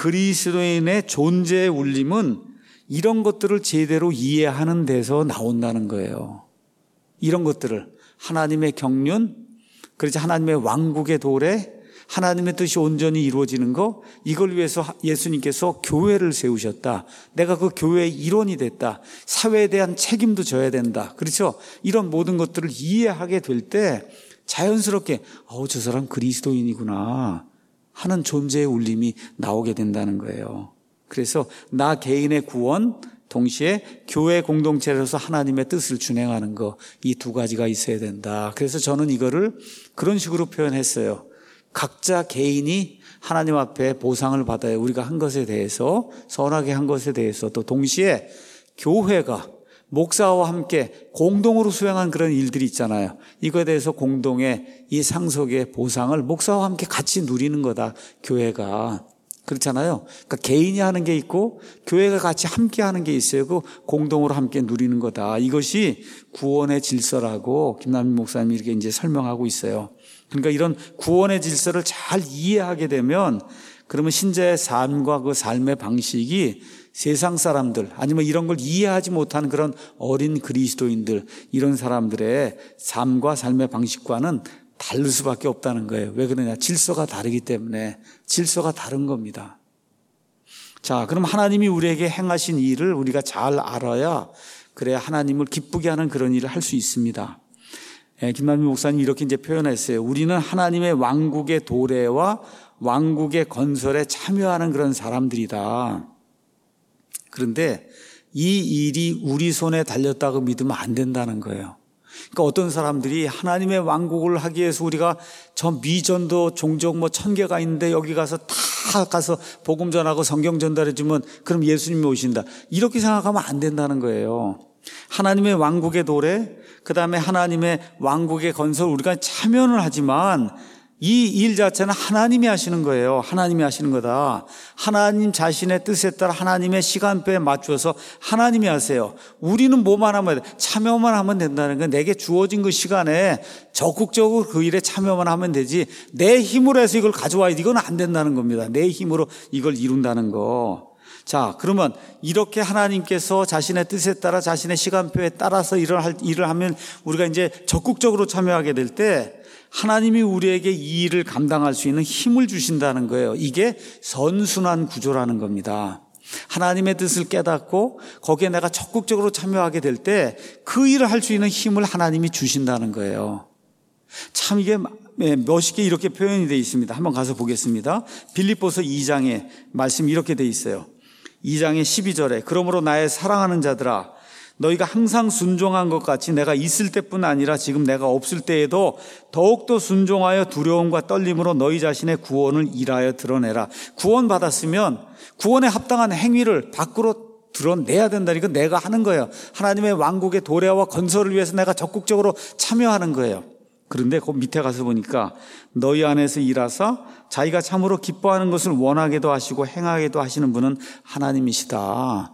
그리스도인의 존재의 울림은 이런 것들을 제대로 이해하는 데서 나온다는 거예요. 이런 것들을 하나님의 경륜, 그렇지 하나님의 왕국의 도래, 하나님의 뜻이 온전히 이루어지는 거, 이걸 위해서 예수님께서 교회를 세우셨다. 내가 그 교회의 일원이 됐다. 사회에 대한 책임도 져야 된다. 그렇죠? 이런 모든 것들을 이해하게 될 때 자연스럽게 어, 저 사람 그리스도인이구나 하는 존재의 울림이 나오게 된다는 거예요. 그래서 나 개인의 구원, 동시에 교회 공동체로서 하나님의 뜻을 준행하는 거, 이 두 가지가 있어야 된다. 그래서 저는 이거를 그런 식으로 표현했어요. 각자 개인이 하나님 앞에 보상을 받아요. 우리가 한 것에 대해서, 선하게 한 것에 대해서. 또 동시에 교회가 목사와 함께 공동으로 수행한 그런 일들이 있잖아요. 이거에 대해서 공동의 이 상속의 보상을 목사와 함께 같이 누리는 거다, 교회가. 그렇잖아요. 그러니까 개인이 하는 게 있고 교회가 같이 함께 하는 게 있어요. 그 공동으로 함께 누리는 거다. 이것이 구원의 질서라고 김남민 목사님이 이렇게 이제 설명하고 있어요. 그러니까 이런 구원의 질서를 잘 이해하게 되면 그러면 신자의 삶과 그 삶의 방식이 세상 사람들 아니면 이런 걸 이해하지 못하는 그런 어린 그리스도인들 이런 사람들의 삶과 삶의 방식과는 다를 수밖에 없다는 거예요. 왜 그러냐? 질서가 다르기 때문에 질서가 다른 겁니다. 자, 그럼 하나님이 우리에게 행하신 일을 우리가 잘 알아야 그래야 하나님을 기쁘게 하는 그런 일을 할 수 있습니다. 예, 김만미 목사님이 이렇게 이제 표현했어요. 우리는 하나님의 왕국의 도래와 왕국의 건설에 참여하는 그런 사람들이다. 그런데 이 일이 우리 손에 달렸다고 믿으면 안 된다는 거예요. 그러니까 어떤 사람들이 하나님의 왕국을 하기 위해서 우리가 저 미전도 종족 뭐 천 개가 있는데 여기 가서 다 가서 복음 전하고 성경 전달해 주면 그럼 예수님이 오신다. 이렇게 생각하면 안 된다는 거예요. 하나님의 왕국의 도래, 그 다음에 하나님의 왕국의 건설 우리가 참여는 하지만 이 일 자체는 하나님이 하시는 거예요. 하나님이 하시는 거다. 하나님 자신의 뜻에 따라 하나님의 시간표에 맞춰서 하나님이 하세요. 우리는 뭐만 하면 돼? 참여만 하면 된다는 건 내게 주어진 그 시간에 적극적으로 그 일에 참여만 하면 되지 내 힘으로 해서 이걸 가져와야 돼. 이건 안 된다는 겁니다. 내 힘으로 이걸 이룬다는 거. 자, 그러면 이렇게 하나님께서 자신의 뜻에 따라 자신의 시간표에 따라서 일을, 할, 일을 하면 우리가 이제 적극적으로 참여하게 될 때 하나님이 우리에게 이 일을 감당할 수 있는 힘을 주신다는 거예요. 이게 선순환 구조라는 겁니다. 하나님의 뜻을 깨닫고 거기에 내가 적극적으로 참여하게 될 때 그 일을 할 수 있는 힘을 하나님이 주신다는 거예요. 참 이게 멋있게 이렇게 표현이 되어 있습니다. 한번 가서 보겠습니다. 빌립보서 이 장에 말씀이 이렇게 되어 있어요. 이 장의 십이 절에 그러므로 나의 사랑하는 자들아 너희가 항상 순종한 것 같이 내가 있을 때뿐 아니라 지금 내가 없을 때에도 더욱더 순종하여 두려움과 떨림으로 너희 자신의 구원을 일하여 드러내라. 구원 받았으면 구원에 합당한 행위를 밖으로 드러내야 된다니까 내가 하는 거예요. 하나님의 왕국의 도래와 건설을 위해서 내가 적극적으로 참여하는 거예요. 그런데 그 밑에 가서 보니까 너희 안에서 일하사 자기가 참으로 기뻐하는 것을 원하게도 하시고 행하게도 하시는 분은 하나님이시다.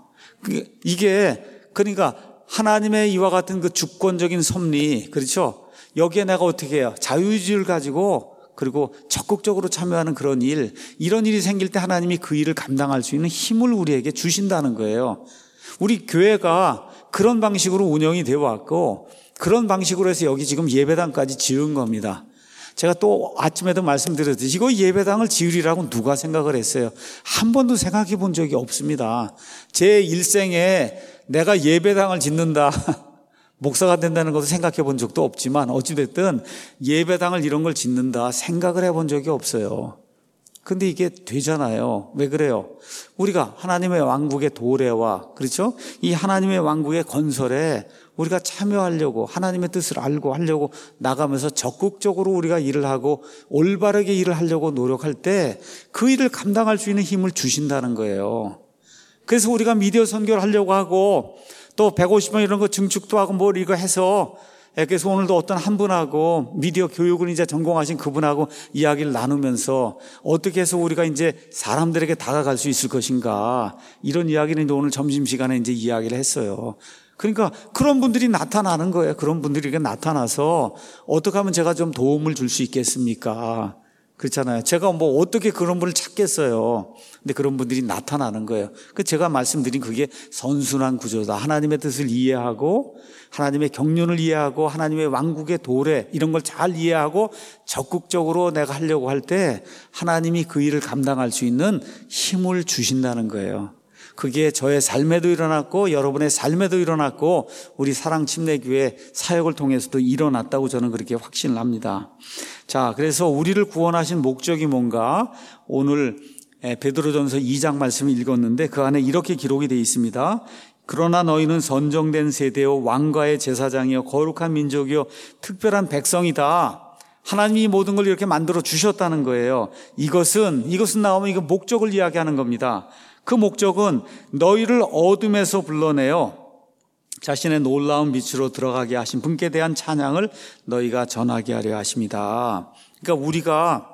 이게 그러니까 하나님의 이와 같은 그 주권적인 섭리, 그렇죠? 여기에 내가 어떻게 해요? 자유의지를 가지고 그리고 적극적으로 참여하는 그런 일, 이런 일이 생길 때 하나님이 그 일을 감당할 수 있는 힘을 우리에게 주신다는 거예요. 우리 교회가 그런 방식으로 운영이 되어 왔고 그런 방식으로 해서 여기 지금 예배당까지 지은 겁니다. 제가 또 아침에도 말씀드렸듯이 이거 예배당을 지으리라고 누가 생각을 했어요? 한 번도 생각해 본 적이 없습니다. 제 일생에 내가 예배당을 짓는다, 목사가 된다는 것을 생각해 본 적도 없지만 어찌됐든 예배당을 이런 걸 짓는다 생각을 해본 적이 없어요. 근데 이게 되잖아요. 왜 그래요? 우리가 하나님의 왕국의 도래와 그렇죠? 이 하나님의 왕국의 건설에 우리가 참여하려고 하나님의 뜻을 알고 하려고 나가면서 적극적으로 우리가 일을 하고 올바르게 일을 하려고 노력할 때 그 일을 감당할 수 있는 힘을 주신다는 거예요. 그래서 우리가 미디어 선교를 하려고 하고 또 백오십 명 이런 거 증축도 하고 뭘 이거 해서 그래서 오늘도 어떤 한 분하고 미디어 교육을 이제 전공하신 그분하고 이야기를 나누면서 어떻게 해서 우리가 이제 사람들에게 다가갈 수 있을 것인가 이런 이야기는 이제 오늘 점심시간에 이제 이야기를 했어요. 그러니까 그런 분들이 나타나는 거예요. 그런 분들이 나타나서 어떻게 하면 제가 좀 도움을 줄 수 있겠습니까? 그렇잖아요. 제가 뭐 어떻게 그런 분을 찾겠어요. 근데 그런 분들이 나타나는 거예요. 그 제가 말씀드린 그게 선순환 구조다. 하나님의 뜻을 이해하고 하나님의 경륜을 이해하고 하나님의 왕국의 도래 이런 걸 잘 이해하고 적극적으로 내가 하려고 할 때 하나님이 그 일을 감당할 수 있는 힘을 주신다는 거예요. 그게 저의 삶에도 일어났고 여러분의 삶에도 일어났고 우리 사랑침례교회 사역을 통해서도 일어났다고 저는 그렇게 확신을 합니다. 자, 그래서 우리를 구원하신 목적이 뭔가 오늘 베드로전서 이 장 말씀을 읽었는데 그 안에 이렇게 기록이 되어 있습니다. 그러나 너희는 선정된 세대요 왕가의 제사장이요 거룩한 민족이요 특별한 백성이다. 하나님이 모든 걸 이렇게 만들어 주셨다는 거예요. 이것은 이것은 나오면 이거 목적을 이야기하는 겁니다. 그 목적은 너희를 어둠에서 불러내어 자신의 놀라운 빛으로 들어가게 하신 분께 대한 찬양을 너희가 전하게 하려 하십니다. 그러니까 우리가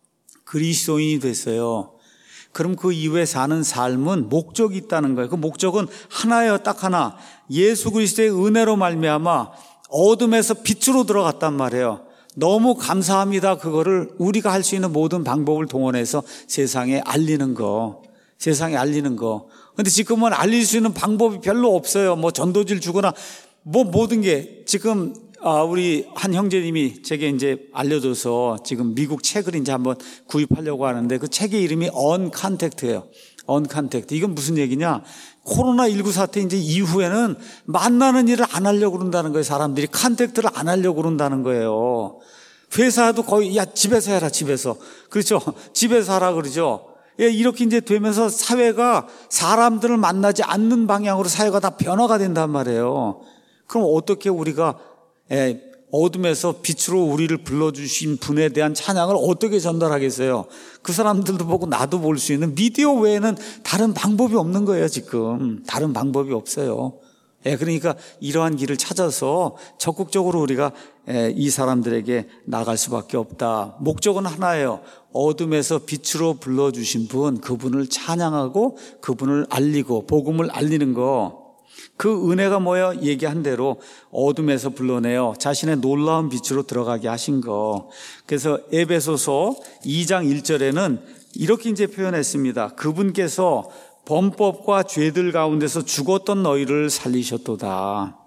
그리스도인이 됐어요. 그럼 그 이후에 사는 삶은 목적이 있다는 거예요. 그 목적은 하나예요. 딱 하나. 예수 그리스도의 은혜로 말미암아 어둠에서 빛으로 들어갔단 말이에요. 너무 감사합니다. 그거를 우리가 할 수 있는 모든 방법을 동원해서 세상에 알리는 거, 세상에 알리는 거. 근데 지금은 알릴 수 있는 방법이 별로 없어요. 뭐 전도지를 주거나 뭐 모든 게 지금 아, 우리 한 형제님이 제게 이제 알려줘서 지금 미국 책을 이제 한번 구입하려고 하는데 그 책의 이름이 언컨택트예요. 언컨택트. 이건 무슨 얘기냐? 코로나십구 사태 이제 이후에는 만나는 일을 안 하려고 그런다는 거예요. 사람들이 컨택트를 안 하려고 그런다는 거예요. 회사도 거의 야 집에서 해라 집에서. 그렇죠? 집에서 하라 그러죠. 예, 이렇게 이제 되면서 사회가 사람들을 만나지 않는 방향으로 사회가 다 변화가 된단 말이에요. 그럼 어떻게 우리가 예, 어둠에서 빛으로 우리를 불러주신 분에 대한 찬양을 어떻게 전달하겠어요? 그 사람들도 보고 나도 볼 수 있는 미디어 외에는 다른 방법이 없는 거예요. 지금 다른 방법이 없어요. 예, 그러니까 이러한 길을 찾아서 적극적으로 우리가 예, 이 사람들에게 나갈 수밖에 없다. 목적은 하나예요. 어둠에서 빛으로 불러주신 분, 그분을 찬양하고 그분을 알리고 복음을 알리는 거. 그 은혜가 뭐예요? 얘기한 대로 어둠에서 불러내어 자신의 놀라운 빛으로 들어가게 하신 거. 그래서 에베소서 이 장 일 절에는 이렇게 이제 표현했습니다. 그분께서 범법과 죄들 가운데서 죽었던 너희를 살리셨도다.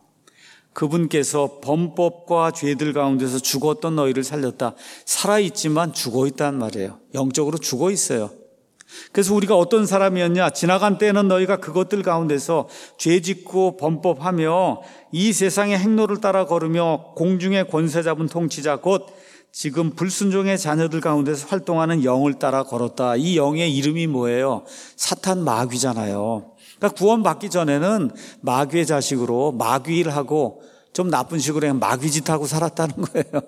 그분께서 범법과 죄들 가운데서 죽었던 너희를 살렸다. 살아있지만 죽어있단 말이에요. 영적으로 죽어있어요. 그래서 우리가 어떤 사람이었냐? 지나간 때에는 너희가 그것들 가운데서 죄짓고 범법하며 이 세상의 행로를 따라 걸으며 공중의 권세 잡은 통치자 곧 지금 불순종의 자녀들 가운데서 활동하는 영을 따라 걸었다. 이 영의 이름이 뭐예요? 사탄 마귀잖아요. 그러니까 구원받기 전에는 마귀의 자식으로 마귀를 하고 좀 나쁜 식으로 그냥 마귀짓하고 살았다는 거예요.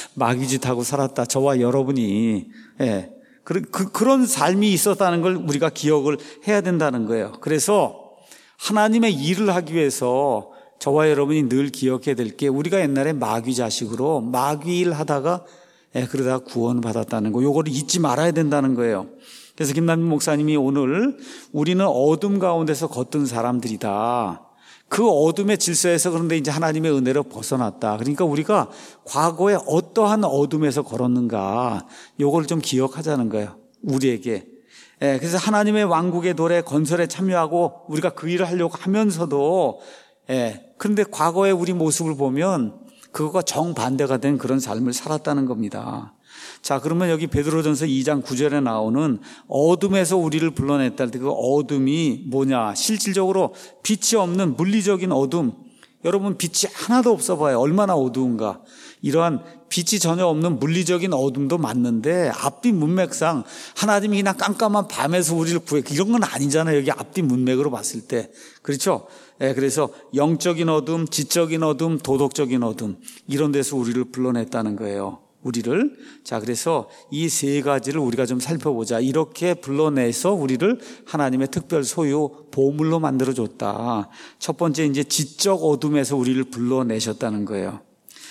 마귀짓하고 살았다. 저와 여러분이. 예. 그, 그, 그런 삶이 있었다는 걸 우리가 기억을 해야 된다는 거예요. 그래서 하나님의 일을 하기 위해서 저와 여러분이 늘 기억해야 될 게 우리가 옛날에 마귀 자식으로 마귀 일 하다가 예, 그러다가 구원 받았다는 거. 요거를 잊지 말아야 된다는 거예요. 그래서 김남민 목사님이 오늘 우리는 어둠 가운데서 걷던 사람들이다. 그 어둠의 질서에서 그런데 이제 하나님의 은혜로 벗어났다. 그러니까 우리가 과거에 어떠한 어둠에서 걸었는가 요걸 좀 기억하자는 거예요. 우리에게. 예, 그래서 하나님의 왕국의 도래 건설에 참여하고 우리가 그 일을 하려고 하면서도 예, 그런데 과거의 우리 모습을 보면 그거가 정반대가 된 그런 삶을 살았다는 겁니다. 자, 그러면 여기 베드로전서 이 장 구 절에 나오는 어둠에서 우리를 불러냈다 할 때 그 어둠이 뭐냐? 실질적으로 빛이 없는 물리적인 어둠. 여러분 빛이 하나도 없어 봐요. 얼마나 어두운가. 이러한 빛이 전혀 없는 물리적인 어둠도 맞는데 앞뒤 문맥상 하나님이 그냥 깜깜한 밤에서 우리를 구해. 이런 건 아니잖아요. 여기 앞뒤 문맥으로 봤을 때. 그렇죠? 네, 그래서 영적인 어둠, 지적인 어둠, 도덕적인 어둠 이런 데서 우리를 불러냈다는 거예요. 우리를. 자, 그래서 이 세 가지를 우리가 좀 살펴보자. 이렇게 불러내서 우리를 하나님의 특별 소유 보물로 만들어줬다. 첫 번째 이제 지적 어둠에서 우리를 불러내셨다는 거예요.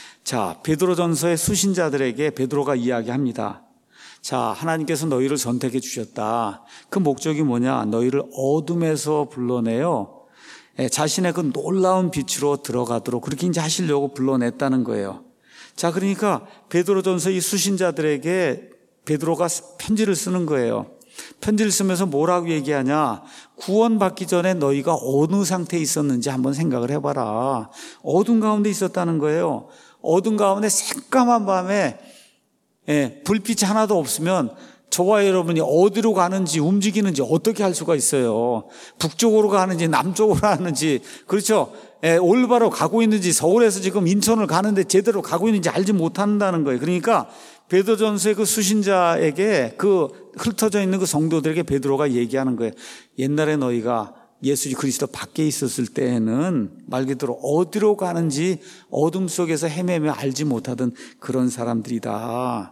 자, 베드로전서의 수신자들에게 베드로가 이야기합니다. 자, 하나님께서 너희를 선택해 주셨다. 그 목적이 뭐냐? 너희를 어둠에서 불러내요. 자신의 그 놀라운 빛으로 들어가도록 그렇게 이제 하시려고 불러냈다는 거예요. 자, 그러니까 베드로전서 이 수신자들에게 베드로가 편지를 쓰는 거예요. 편지를 쓰면서 뭐라고 얘기하냐? 구원받기 전에 너희가 어느 상태에 있었는지 한번 생각을 해봐라. 어둠 가운데 있었다는 거예요. 어둠 가운데 새까만 밤에 예, 불빛이 하나도 없으면 저와 여러분이 어디로 가는지 움직이는지 어떻게 할 수가 있어요? 북쪽으로 가는지 남쪽으로 가는지 그렇죠? 예, 올바로 가고 있는지 서울에서 지금 인천을 가는데 제대로 가고 있는지 알지 못한다는 거예요. 그러니까 베드로전서의 그 수신자에게 그 흩어져 있는 그 성도들에게 베드로가 얘기하는 거예요. 옛날에 너희가 예수 그리스도 밖에 있었을 때에는 말 그대로 어디로 가는지 어둠 속에서 헤매며 알지 못하던 그런 사람들이다.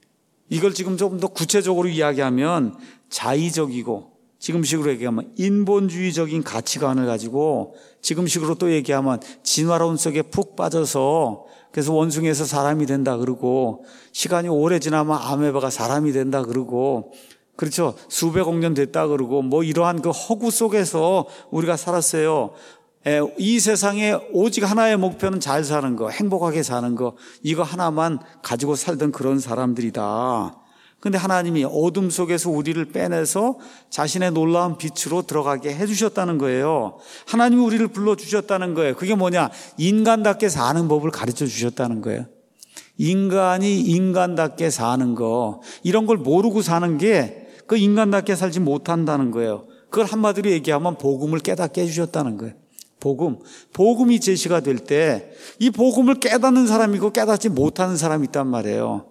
이걸 지금 조금 더 구체적으로 이야기하면 자의적이고 지금식으로 얘기하면 인본주의적인 가치관을 가지고 지금식으로 또 얘기하면 진화론 속에 푹 빠져서 그래서 원숭이에서 사람이 된다 그러고 시간이 오래 지나면 아메바가 사람이 된다 그러고 그렇죠. 수백억 년 됐다 그러고 뭐 이러한 그 허구 속에서 우리가 살았어요. 이 세상에 오직 하나의 목표는 잘 사는 거, 행복하게 사는 거, 이거 하나만 가지고 살던 그런 사람들이다. 근데 하나님이 어둠 속에서 우리를 빼내서 자신의 놀라운 빛으로 들어가게 해주셨다는 거예요. 하나님이 우리를 불러주셨다는 거예요. 그게 뭐냐? 인간답게 사는 법을 가르쳐 주셨다는 거예요. 인간이 인간답게 사는 거, 이런 걸 모르고 사는 게 그 인간답게 살지 못한다는 거예요. 그걸 한마디로 얘기하면 복음을 깨닫게 해주셨다는 거예요. 복음. 복음이 제시가 될 때 이 복음을 깨닫는 사람이 있고 깨닫지 못하는 사람이 있단 말이에요.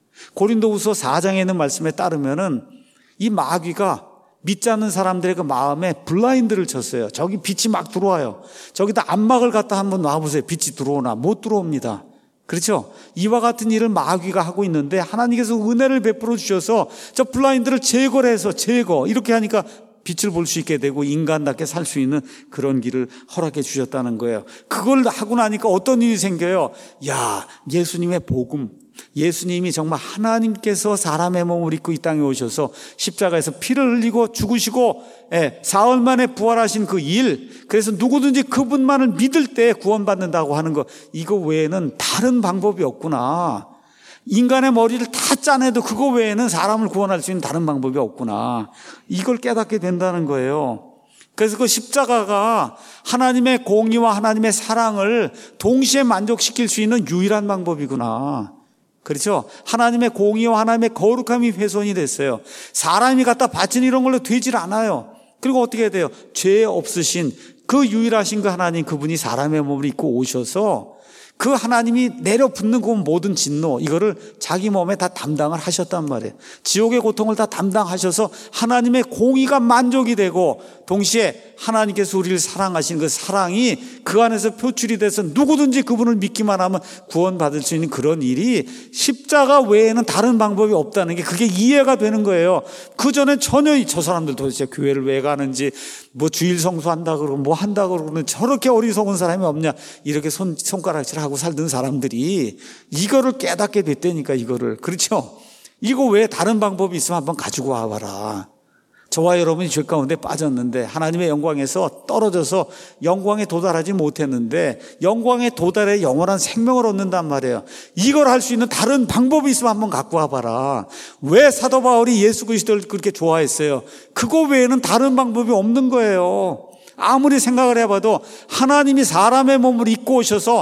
고린도후서 사 장에 있는 말씀에 따르면은 이 마귀가 믿지 않는 사람들의 그 마음에 블라인드를 쳤어요. 저기 빛이 막 들어와요. 저기다 안막을 갖다 한번 놔보세요. 빛이 들어오나? 못 들어옵니다. 그렇죠? 이와 같은 일을 마귀가 하고 있는데 하나님께서 은혜를 베풀어 주셔서 저 블라인드를 제거를 해서 제거, 이렇게 하니까 빛을 볼 수 있게 되고 인간답게 살 수 있는 그런 길을 허락해 주셨다는 거예요. 그걸 하고 나니까 어떤 일이 생겨요? 야, 예수님의 복음, 예수님이 정말 하나님께서 사람의 몸을 입고 이 땅에 오셔서 십자가에서 피를 흘리고 죽으시고 예, 사흘 만에 부활하신 그 일, 그래서 누구든지 그분만을 믿을 때 구원받는다고 하는 거, 이거 외에는 다른 방법이 없구나. 인간의 머리를 다 짜내도 그거 외에는 사람을 구원할 수 있는 다른 방법이 없구나. 이걸 깨닫게 된다는 거예요. 그래서 그 십자가가 하나님의 공의와 하나님의 사랑을 동시에 만족시킬 수 있는 유일한 방법이구나. 그렇죠? 하나님의 공의와 하나님의 거룩함이 훼손이 됐어요. 사람이 갖다 바친 이런 걸로 되질 않아요. 그리고 어떻게 해야 돼요? 죄 없으신 그 유일하신 그 하나님, 그분이 사람의 몸을 입고 오셔서 그 하나님이 내려붙는 그 모든 진노, 이거를 자기 몸에 다 담당을 하셨단 말이에요. 지옥의 고통을 다 담당하셔서 하나님의 공의가 만족이 되고 동시에 하나님께서 우리를 사랑하신 그 사랑이 그 안에서 표출이 돼서 누구든지 그분을 믿기만 하면 구원받을 수 있는 그런 일이 십자가 외에는 다른 방법이 없다는 게, 그게 이해가 되는 거예요. 그 전에 전혀 저 사람들 도대체 교회를 왜 가는지, 뭐 주일 성수한다 그러고 뭐 한다 그러고는 저렇게 어리석은 사람이 없냐, 이렇게 손, 손가락질 하고 살던 사람들이 이거를 깨닫게 됐다니까, 이거를. 그렇죠? 이거 외에 다른 방법이 있으면 한번 가지고 와봐라. 저와 여러분이 죄 가운데 빠졌는데 하나님의 영광에서 떨어져서 영광에 도달하지 못했는데 영광에 도달해 영원한 생명을 얻는단 말이에요. 이걸 할 수 있는 다른 방법이 있으면 한번 갖고 와봐라. 왜 사도 바울이 예수 그리스도를 그렇게 좋아했어요? 그거 외에는 다른 방법이 없는 거예요. 아무리 생각을 해봐도 하나님이 사람의 몸을 입고 오셔서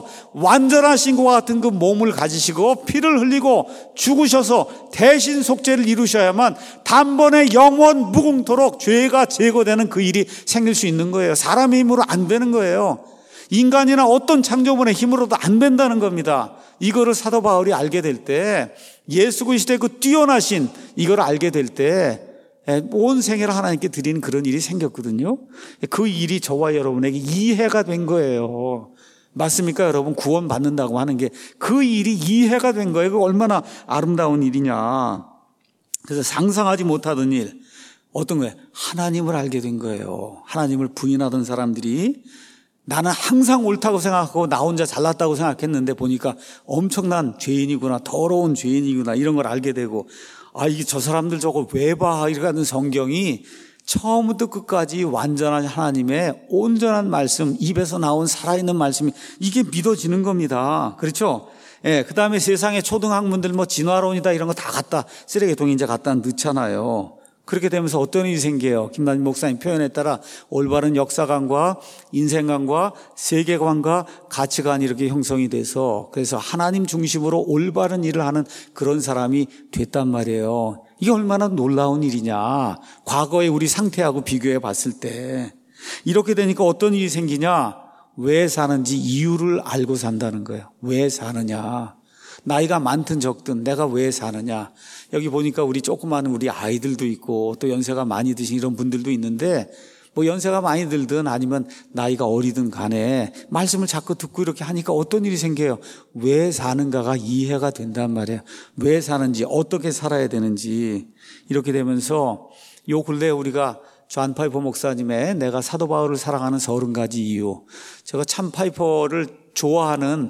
완전하신 것과 같은 그 몸을 가지시고 피를 흘리고 죽으셔서 대신 속죄를 이루셔야만 단번에 영원 무궁토록 죄가 제거되는 그 일이 생길 수 있는 거예요. 사람의 힘으로 안 되는 거예요. 인간이나 어떤 창조물의 힘으로도 안 된다는 겁니다. 이거를 사도 바울이 알게 될 때, 예수 그리스도의 그 뛰어나신 이걸 알게 될 때 온 생애를 하나님께 드리는 그런 일이 생겼거든요. 그 일이 저와 여러분에게 이해가 된 거예요. 맞습니까, 여러분? 구원 받는다고 하는 게 그 일이 이해가 된 거예요. 그 얼마나 아름다운 일이냐. 그래서 상상하지 못하던 일, 어떤 거예요? 하나님을 알게 된 거예요. 하나님을 부인하던 사람들이 나는 항상 옳다고 생각하고 나 혼자 잘났다고 생각했는데 보니까 엄청난 죄인이구나, 더러운 죄인이구나, 이런 걸 알게 되고, 아, 이게 저 사람들 저거 왜 봐? 이러는 성경이 처음부터 끝까지 완전한 하나님의 온전한 말씀, 입에서 나온 살아있는 말씀이 이게 믿어지는 겁니다. 그렇죠? 예, 그 다음에 세상의 초등학문들 뭐 진화론이다 이런 거 다 갖다 쓰레기통에 이제 갖다 넣잖아요. 그렇게 되면서 어떤 일이 생겨요? 김남진 목사님 표현에 따라 올바른 역사관과 인생관과 세계관과 가치관이 이렇게 형성이 돼서, 그래서 하나님 중심으로 올바른 일을 하는 그런 사람이 됐단 말이에요. 이게 얼마나 놀라운 일이냐. 과거의 우리 상태하고 비교해 봤을 때. 이렇게 되니까 어떤 일이 생기냐. 왜 사는지 이유를 알고 산다는 거예요. 왜 사느냐. 나이가 많든 적든 내가 왜 사느냐. 여기 보니까 우리 조그마한 우리 아이들도 있고 또 연세가 많이 드신 이런 분들도 있는데, 뭐 연세가 많이 들든 아니면 나이가 어리든 간에 말씀을 자꾸 듣고 이렇게 하니까 어떤 일이 생겨요? 왜 사는가가 이해가 된단 말이에요. 왜 사는지, 어떻게 살아야 되는지. 이렇게 되면서 요 근래 우리가 존 파이퍼 목사님의 내가 사도 바울을 사랑하는 서른 가지 이유, 제가 참 파이퍼를 좋아하는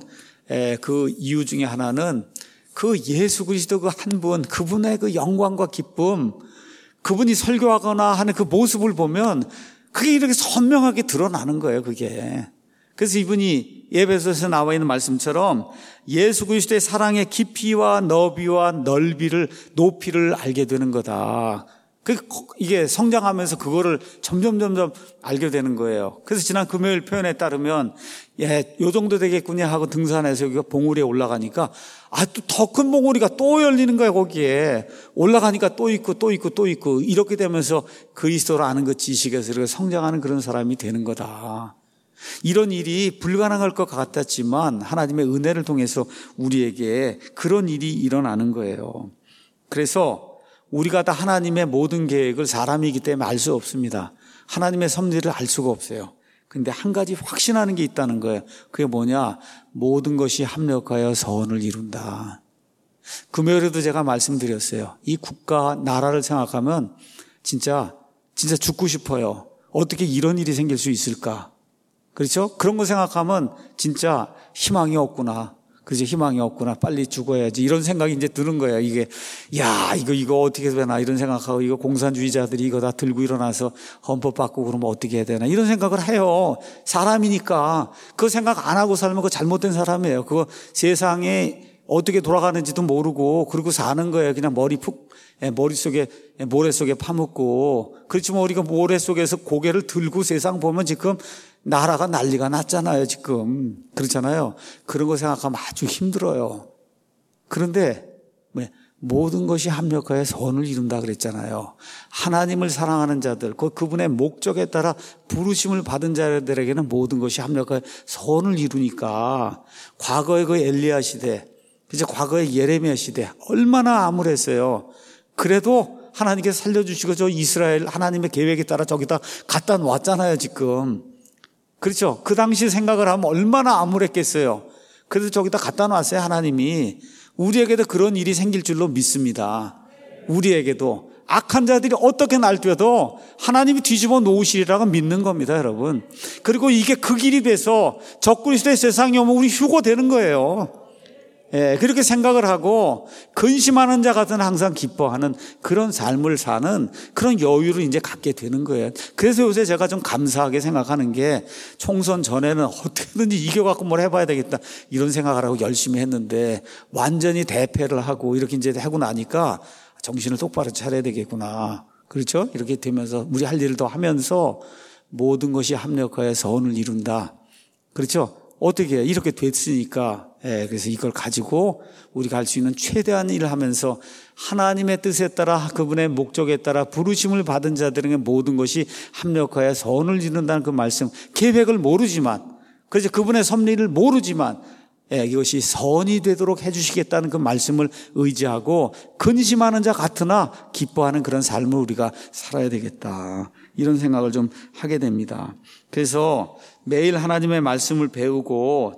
그 이유 중에 하나는 그 예수 그리스도 그 한 분, 그분의 그 영광과 기쁨, 그분이 설교하거나 하는 그 모습을 보면 그게 이렇게 선명하게 드러나는 거예요. 그게 그래서 이분이 에베소서에 나와 있는 말씀처럼 예수 그리스도의 사랑의 깊이와 너비와 넓이를 높이를 알게 되는 거다. 이게 성장하면서 그거를 점점 점점 알게 되는 거예요. 그래서 지난 금요일 표현에 따르면 예, 요 정도 되겠군요 하고 등산해서 여기가 봉우리에 올라가니까 아, 또 더 큰 봉우리가 또 열리는 거예요. 거기에 올라가니까 또 있고 또 있고 또 있고 이렇게 되면서 그리스도를 아는 그 지식에서 이렇게 성장하는 그런 사람이 되는 거다. 이런 일이 불가능할 것 같았지만 하나님의 은혜를 통해서 우리에게 그런 일이 일어나는 거예요. 그래서 우리가 다 하나님의 모든 계획을 사람이기 때문에 알 수 없습니다. 하나님의 섭리를 알 수가 없어요. 근데 한 가지 확신하는 게 있다는 거예요. 그게 뭐냐? 모든 것이 합력하여 선을 이룬다. 금요일에도 제가 말씀드렸어요. 이 국가, 나라를 생각하면 진짜 진짜 죽고 싶어요. 어떻게 이런 일이 생길 수 있을까? 그렇죠? 그런 거 생각하면 진짜 희망이 없구나. 그죠? 희망이 없구나. 빨리 죽어야지. 이런 생각이 이제 드는 거예요. 이게, 야, 이거, 이거 어떻게 되나. 이런 생각하고, 이거 공산주의자들이 이거 다 들고 일어나서 헌법 바꾸고 그러면 어떻게 해야 되나. 이런 생각을 해요. 사람이니까. 그 생각 안 하고 살면 그거 잘못된 사람이에요. 그거 세상에 어떻게 돌아가는지도 모르고, 그러고 사는 거예요. 그냥 머리 푹, 머릿속에, 모래 속에 파묻고. 그렇지만 우리가 모래 속에서 고개를 들고 세상 보면 지금 나라가 난리가 났잖아요, 지금. 그렇잖아요. 그런 거 생각하면 아주 힘들어요. 그런데 모든 것이 합력하여 선을 이룬다 그랬잖아요. 하나님을 사랑하는 자들, 그분의 목적에 따라 부르심을 받은 자들에게는 모든 것이 합력하여 선을 이루니까 과거의 그 엘리야 시대, 이제 과거의 예레미야 시대 얼마나 암울했어요. 그래도 하나님께서 살려주시고 저 이스라엘 하나님의 계획에 따라 저기다 갖다 놓았잖아요, 지금. 그렇죠? 그 당시 생각을 하면 얼마나 암울했겠어요. 그래서 저기다 갖다 놨어요, 하나님이. 우리에게도 그런 일이 생길 줄로 믿습니다. 우리에게도. 악한 자들이 어떻게 날뛰어도 하나님이 뒤집어 놓으시리라고 믿는 겁니다, 여러분. 그리고 이게 그 길이 돼서 적그리스도의 세상이 오면 우리 휴고 되는 거예요. 예, 그렇게 생각을 하고 근심하는 자 같은 항상 기뻐하는 그런 삶을 사는 그런 여유를 이제 갖게 되는 거예요. 그래서 요새 제가 좀 감사하게 생각하는 게 총선 전에는 어떻게든지 이겨갖고 뭘 해봐야 되겠다 이런 생각을 하고 열심히 했는데 완전히 대패를 하고 이렇게 이제 하고 나니까 정신을 똑바로 차려야 되겠구나. 그렇죠? 이렇게 되면서 우리 할 일을 더 하면서 모든 것이 합력하여 선을 이룬다. 그렇죠? 어떻게 해요? 이렇게 됐으니까. 예, 그래서 이걸 가지고 우리가 할 수 있는 최대한 일을 하면서 하나님의 뜻에 따라 그분의 목적에 따라 부르심을 받은 자들에게 모든 것이 합력하여 선을 이룬다는 그 말씀. 계획을 모르지만, 그래서 그분의 섭리를 모르지만 예, 이것이 선이 되도록 해주시겠다는 그 말씀을 의지하고 근심하는 자 같으나 기뻐하는 그런 삶을 우리가 살아야 되겠다. 이런 생각을 좀 하게 됩니다. 그래서 매일 하나님의 말씀을 배우고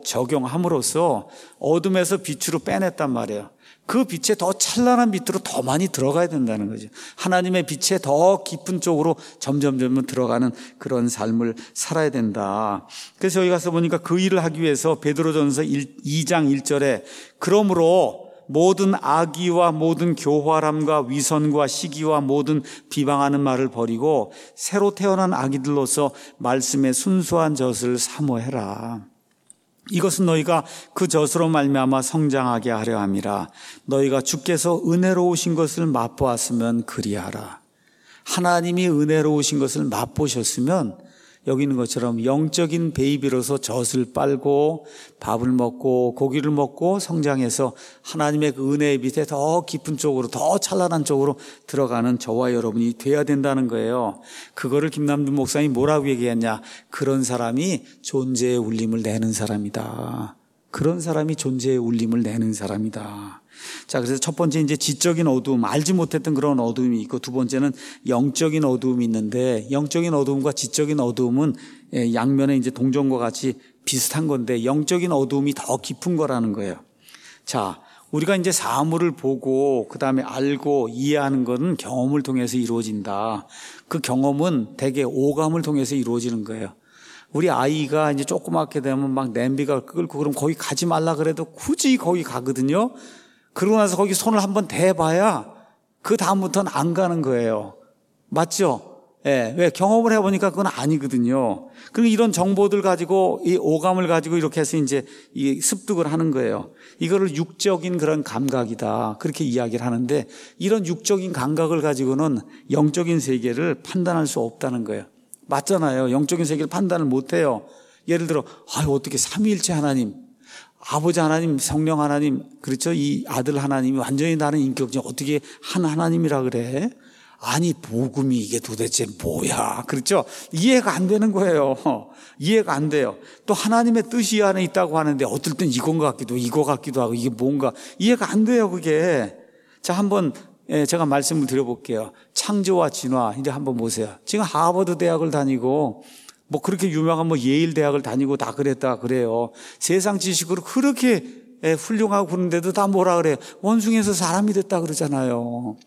적용함으로써 어둠에서 빛으로 빼냈단 말이에요. 그 빛에 더 찬란한 빛으로 더 많이 들어가야 된다는 거죠. 하나님의 빛에 더 깊은 쪽으로 점점 점점 들어가는 그런 삶을 살아야 된다. 그래서 여기 가서 보니까 그 일을 하기 위해서 베드로전서 이 장 일 절에 그러므로 모든 악의와 모든 교활함과 위선과 시기와 모든 비방하는 말을 버리고 새로 태어난 아기들로서 말씀의 순수한 젖을 사모해라. 이것은 너희가 그 젖으로 말미암아 성장하게 하려 함이라. 너희가 주께서 은혜로우신 것을 맛보았으면 그리하라. 하나님이 은혜로우신 것을 맛보셨으면 여기 있는 것처럼 영적인 베이비로서 젖을 빨고 밥을 먹고 고기를 먹고 성장해서 하나님의 그 은혜의 빛에 더 깊은 쪽으로 더 찬란한 쪽으로 들어가는 저와 여러분이 돼야 된다는 거예요. 그거를 김남준 목사님이 뭐라고 얘기했냐. 그런 사람이 존재의 울림을 내는 사람이다. 그런 사람이 존재의 울림을 내는 사람이다. 자, 그래서 첫 번째 이제 지적인 어두움, 알지 못했던 그런 어두움이 있고, 두 번째는 영적인 어두움이 있는데, 영적인 어두움과 지적인 어두움은 양면에 이제 동전과 같이 비슷한 건데, 영적인 어두움이 더 깊은 거라는 거예요. 자, 우리가 이제 사물을 보고, 그 다음에 알고 이해하는 것은 경험을 통해서 이루어진다. 그 경험은 대개 오감을 통해서 이루어지는 거예요. 우리 아이가 이제 조그맣게 되면 막 냄비가 끓고 그럼 거기 가지 말라 그래도 굳이 거기 가거든요. 그러고 나서 거기 손을 한번 대봐야 그 다음부터는 안 가는 거예요. 맞죠? 예, 왜 경험을 해보니까 그건 아니거든요. 그리고 이런 정보들 가지고 이 오감을 가지고 이렇게 해서 이제 이 습득을 하는 거예요. 이거를 육적인 그런 감각이다. 그렇게 이야기를 하는데 이런 육적인 감각을 가지고는 영적인 세계를 판단할 수 없다는 거예요. 맞잖아요. 영적인 세계를 판단을 못 해요. 예를 들어, 아, 어떻게 삼위일체 하나님, 아버지 하나님, 성령 하나님, 그렇죠? 이 아들 하나님이 완전히 다른 인격적 어떻게 한 하나님이라 그래? 아니, 복음이 이게 도대체 뭐야? 그렇죠? 이해가 안 되는 거예요. 이해가 안 돼요. 또 하나님의 뜻이 이 안에 있다고 하는데 어떨 땐 이건 것 같기도 하고 이거 같기도 하고 이게 뭔가 이해가 안 돼요, 그게. 자, 한번 제가 말씀을 드려볼게요. 창조와 진화, 이제 한번 보세요. 지금 하버드 대학을 다니고 뭐 그렇게 유명한 뭐 예일 대학을 다니고 다 그랬다 그래요. 세상 지식으로 그렇게 훌륭하고 그런데도 다 뭐라 그래요? 원숭이에서 사람이 됐다 그러잖아요.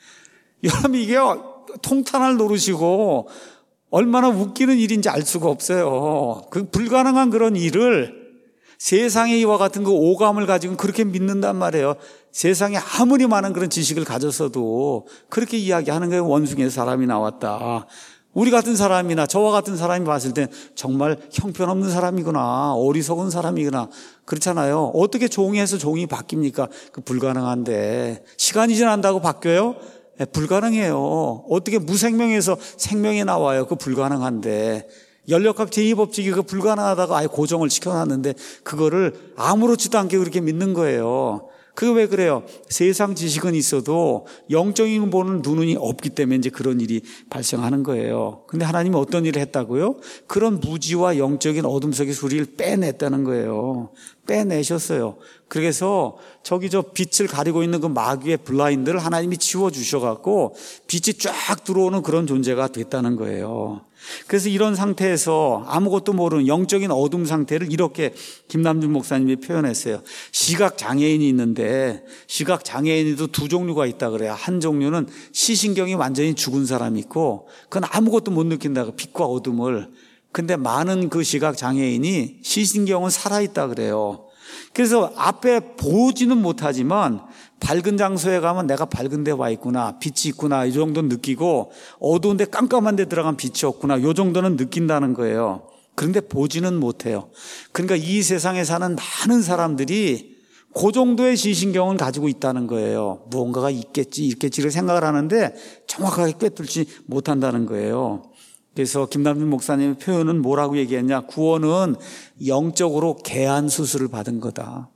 여러분, 이게 통탄할 노릇이고 얼마나 웃기는 일인지 알 수가 없어요. 그 불가능한 그런 일을 세상의 이와 같은 그 오감을 가지고 그렇게 믿는단 말이에요. 세상에 아무리 많은 그런 지식을 가졌어도 그렇게 이야기하는 거예요. 원숭이에서 사람이 나왔다. 우리 같은 사람이나 저와 같은 사람이 봤을 땐 정말 형편없는 사람이구나, 어리석은 사람이구나, 그렇잖아요. 어떻게 종이에서 종이 바뀝니까? 그 불가능한데. 시간이 지난다고 바뀌어요? 네, 불가능해요. 어떻게 무생명에서 생명이 나와요? 그 불가능한데. 연력학 제이 법칙이 그 불가능하다고 아예 고정을 시켜놨는데 그거를 아무렇지도 않게 그렇게 믿는 거예요. 그게 왜 그래요? 세상 지식은 있어도 영적인 보는 눈이 없기 때문에 이제 그런 일이 발생하는 거예요. 근데 하나님은 어떤 일을 했다고요? 그런 무지와 영적인 어둠 속의 소리를 빼냈다는 거예요. 빼내셨어요. 그래서 저기 저 빛을 가리고 있는 그 마귀의 블라인드를 하나님이 지워주셔갖고 빛이 쫙 들어오는 그런 존재가 됐다는 거예요. 그래서 이런 상태에서 아무것도 모르는 영적인 어둠 상태를 이렇게 김남준 목사님이 표현했어요. 시각장애인이 있는데 시각장애인에도 두 종류가 있다 그래요. 한 종류는 시신경이 완전히 죽은 사람이 있고 그건 아무것도 못 느낀다고, 빛과 어둠을. 근데 많은 그 시각장애인이 시신경은 살아있다 그래요. 그래서 앞에 보지는 못하지만 밝은 장소에 가면 내가 밝은 데 와 있구나, 빛이 있구나, 이 정도는 느끼고 어두운 데 깜깜한 데 들어가면 빛이 없구나, 이 정도는 느낀다는 거예요. 그런데 보지는 못해요. 그러니까 이 세상에 사는 많은 사람들이 그 정도의 시신경은 가지고 있다는 거예요. 무언가가 있겠지, 있겠지를 생각을 하는데 정확하게 꿰뚫지 못한다는 거예요. 그래서 김남준 목사님의 표현은 뭐라고 얘기했냐? 구원은 영적으로 개안 수술을 받은 거다.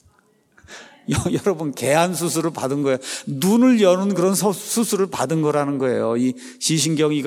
여러분, 개안 수술을 받은 거예요. 눈을 여는 그런 수술을 받은 거라는 거예요. 이 시신경이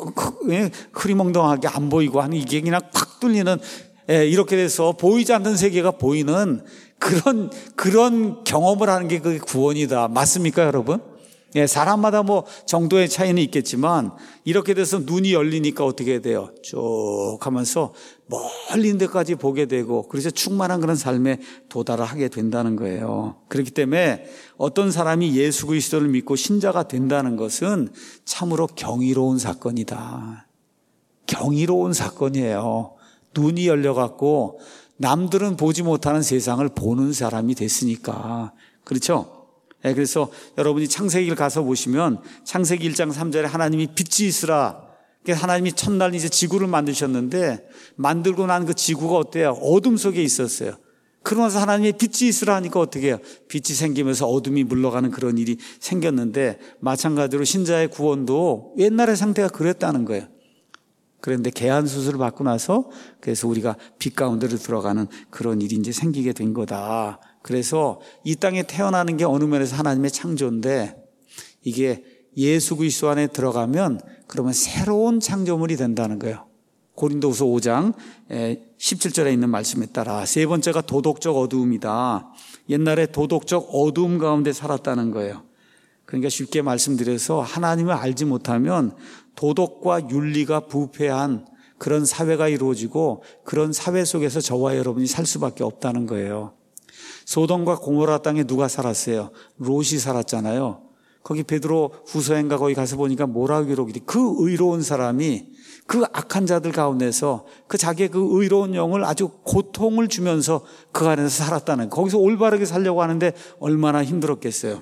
흐리멍덩하게 안 보이고 하는 이게 그냥 팍 뚫리는, 이렇게 돼서 보이지 않는 세계가 보이는 그런 그런 경험을 하는 게 그게 구원이다. 맞습니까, 여러분? 예, 사람마다 뭐 정도의 차이는 있겠지만 이렇게 돼서 눈이 열리니까 어떻게 돼요? 쭉 하면서 멀리 있는 데까지 보게 되고 그래서 충만한 그런 삶에 도달을 하게 된다는 거예요. 그렇기 때문에 어떤 사람이 예수 그리스도를 믿고 신자가 된다는 것은 참으로 경이로운 사건이다. 경이로운 사건이에요. 눈이 열려갖고 남들은 보지 못하는 세상을 보는 사람이 됐으니까. 그렇죠? 네, 그래서 여러분이 창세기를 가서 보시면 창세기 일 장 삼 절에 하나님이 빛이 있으라. 하나님이 첫날 이제 지구를 만드셨는데 만들고 난 그 지구가 어때요? 어둠 속에 있었어요. 그러면서 하나님이 빛이 있으라 하니까 어떻게 해요? 빛이 생기면서 어둠이 물러가는 그런 일이 생겼는데 마찬가지로 신자의 구원도 옛날의 상태가 그랬다는 거예요. 그런데 개안 수술을 받고 나서 그래서 우리가 빛 가운데로 들어가는 그런 일이 이제 생기게 된 거다. 그래서 이 땅에 태어나는 게 어느 면에서 하나님의 창조인데 이게 예수 그리스도 안에 들어가면 그러면 새로운 창조물이 된다는 거예요. 고린도후서 오 장 십칠 절에 있는 말씀에 따라 세 번째가 도덕적 어두움이다. 옛날에 도덕적 어두움 가운데 살았다는 거예요. 그러니까 쉽게 말씀드려서 하나님을 알지 못하면 도덕과 윤리가 부패한 그런 사회가 이루어지고 그런 사회 속에서 저와 여러분이 살 수밖에 없다는 거예요. 소돔과 고모라 땅에 누가 살았어요? 롯이 살았잖아요. 거기 베드로 후서행가 거기 가서 보니까 뭐라고 기록이 돼? 그 의로운 사람이 그 악한 자들 가운데서 그 자기의 그 의로운 영을 아주 고통을 주면서 그 안에서 살았다는, 거기서 올바르게 살려고 하는데 얼마나 힘들었겠어요.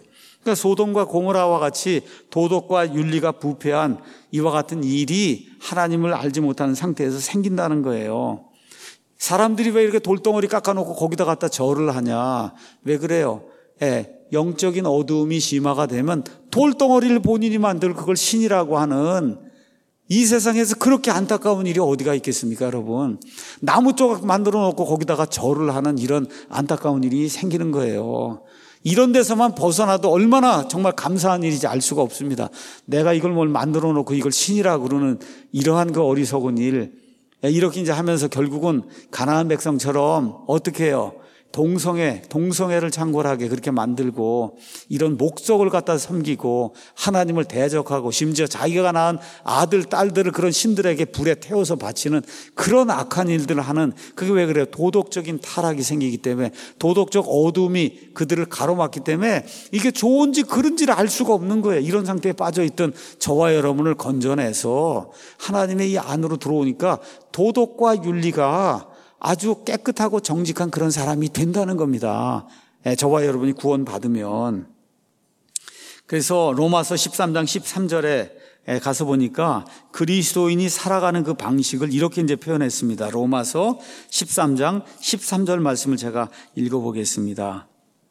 그러니까 소돔과 고모라와 같이 도덕과 윤리가 부패한 이와 같은 일이 하나님을 알지 못하는 상태에서 생긴다는 거예요. 사람들이 왜 이렇게 돌덩어리 깎아놓고 거기다 갖다 절을 하냐? 왜 그래요? 예, 영적인 어두움이 심화가 되면 돌덩어리를 본인이 만들고 그걸 신이라고 하는, 이 세상에서 그렇게 안타까운 일이 어디가 있겠습니까, 여러분? 나무 조각 만들어 놓고 거기다가 절을 하는 이런 안타까운 일이 생기는 거예요. 이런 데서만 벗어나도 얼마나 정말 감사한 일인지 알 수가 없습니다. 내가 이걸 뭘 만들어 놓고 이걸 신이라고 그러는 이러한 그 어리석은 일, 이렇게 이제 하면서 결국은 가나안 백성처럼 어떻게 해요? 동성애, 동성애를 창궐하게 그렇게 만들고 이런 목적을 갖다 섬기고 하나님을 대적하고 심지어 자기가 낳은 아들, 딸들을 그런 신들에게 불에 태워서 바치는 그런 악한 일들을 하는, 그게 왜 그래요? 도덕적인 타락이 생기기 때문에, 도덕적 어둠이 그들을 가로막기 때문에 이게 좋은지 그런지를 알 수가 없는 거예요. 이런 상태에 빠져있던 저와 여러분을 건져내서 하나님의 이 안으로 들어오니까 도덕과 윤리가 아주 깨끗하고 정직한 그런 사람이 된다는 겁니다. 예, 저와 여러분이 구원받으면. 그래서 로마서 십삼 장 십삼 절에 가서 보니까 그리스도인이 살아가는 그 방식을 이렇게 이제 표현했습니다. 로마서 십삼 장 십삼 절 말씀을 제가 읽어보겠습니다.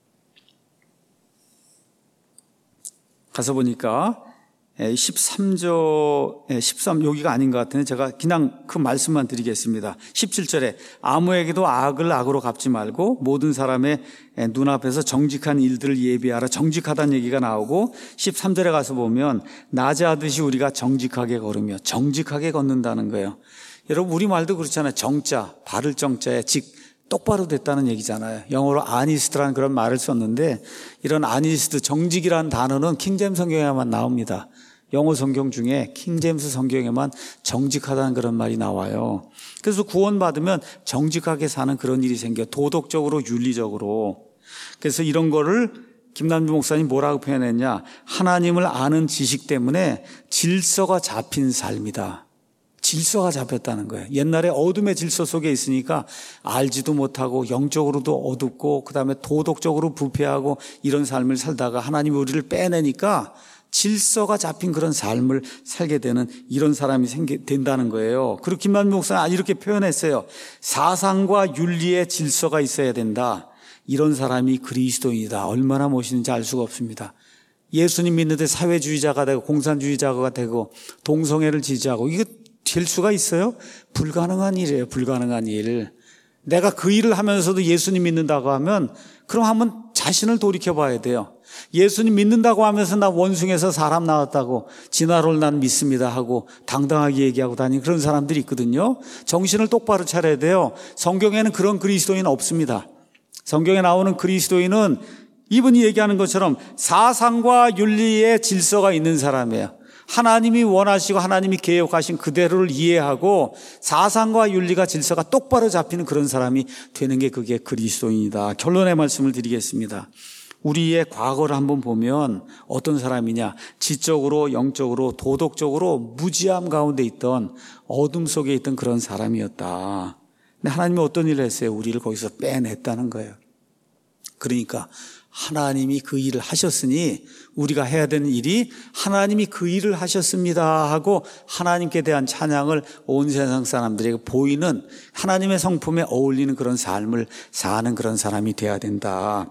가서 보니까 십삼 절, 십삼, 여기가 아닌 것 같은데 제가 그냥 그 말씀만 드리겠습니다. 십칠 절에 아무에게도 악을 악으로 갚지 말고 모든 사람의 눈앞에서 정직한 일들을 예비하라. 정직하다는 얘기가 나오고, 십삼 절에 가서 보면 낮에 하듯이 우리가 정직하게 걸으며, 정직하게 걷는다는 거예요. 여러분, 우리말도 그렇잖아요. 정자, 바를 정자에 직, 똑바로 됐다는 얘기잖아요. 영어로 아니스트라는 그런 말을 썼는데, 이런 아니스트, 정직이라는 단어는 킹제임스 성경에만 나옵니다. 영어 성경 중에 킹제임스 성경에만 정직하다는 그런 말이 나와요. 그래서 구원받으면 정직하게 사는 그런 일이 생겨요. 도덕적으로, 윤리적으로. 그래서 이런 거를 김남주 목사님 뭐라고 표현했냐? 하나님을 아는 지식 때문에 질서가 잡힌 삶이다. 질서가 잡혔다는 거예요. 옛날에 어둠의 질서 속에 있으니까 알지도 못하고 영적으로도 어둡고 그다음에 도덕적으로 부패하고 이런 삶을 살다가 하나님이 우리를 빼내니까 질서가 잡힌 그런 삶을 살게 되는 이런 사람이 생기, 된다는 거예요. 그리고 김만주 목사는 이렇게 표현했어요. 사상과 윤리의 질서가 있어야 된다. 이런 사람이 그리스도인이다. 얼마나 멋있는지 알 수가 없습니다. 예수님 믿는데 사회주의자가 되고 공산주의자가 되고 동성애를 지지하고, 이거 될 수가 있어요? 불가능한 일이에요. 불가능한 일. 내가 그 일을 하면서도 예수님 믿는다고 하면 그럼 한번 자신을 돌이켜봐야 돼요. 예수님 믿는다고 하면서 나 원숭이에서 사람 나왔다고 진화론을 난 믿습니다 하고 당당하게 얘기하고 다니는 그런 사람들이 있거든요. 정신을 똑바로 차려야 돼요. 성경에는 그런 그리스도인은 없습니다. 성경에 나오는 그리스도인은 이분이 얘기하는 것처럼 사상과 윤리의 질서가 있는 사람이에요. 하나님이 원하시고 하나님이 계획하신 그대로를 이해하고 사상과 윤리가 질서가 똑바로 잡히는 그런 사람이 되는 게 그게 그리스도인이다. 결론의 말씀을 드리겠습니다. 우리의 과거를 한번 보면 어떤 사람이냐? 지적으로, 영적으로, 도덕적으로 무지함 가운데 있던, 어둠 속에 있던 그런 사람이었다. 근데 하나님이 어떤 일을 했어요? 우리를 거기서 빼냈다는 거예요. 그러니까 하나님이 그 일을 하셨으니 우리가 해야 되는 일이 하나님이 그 일을 하셨습니다 하고 하나님께 대한 찬양을 온 세상 사람들에게 보이는, 하나님의 성품에 어울리는 그런 삶을 사는 그런 사람이 돼야 된다.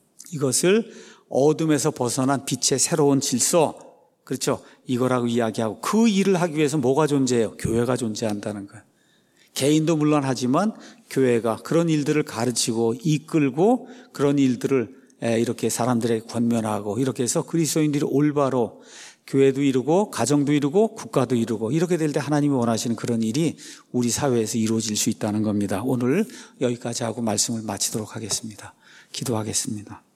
이것을 어둠에서 벗어난 빛의 새로운 질서, 그렇죠? 이거라고 이야기하고, 그 일을 하기 위해서 뭐가 존재해요? 교회가 존재한다는 거예요. 개인도 물론 하지만 교회가 그런 일들을 가르치고 이끌고 그런 일들을 이렇게 사람들에게 권면하고, 이렇게 해서 그리스도인들이 올바로 교회도 이루고 가정도 이루고 국가도 이루고, 이렇게 될 때 하나님이 원하시는 그런 일이 우리 사회에서 이루어질 수 있다는 겁니다. 오늘 여기까지 하고 말씀을 마치도록 하겠습니다. 기도하겠습니다.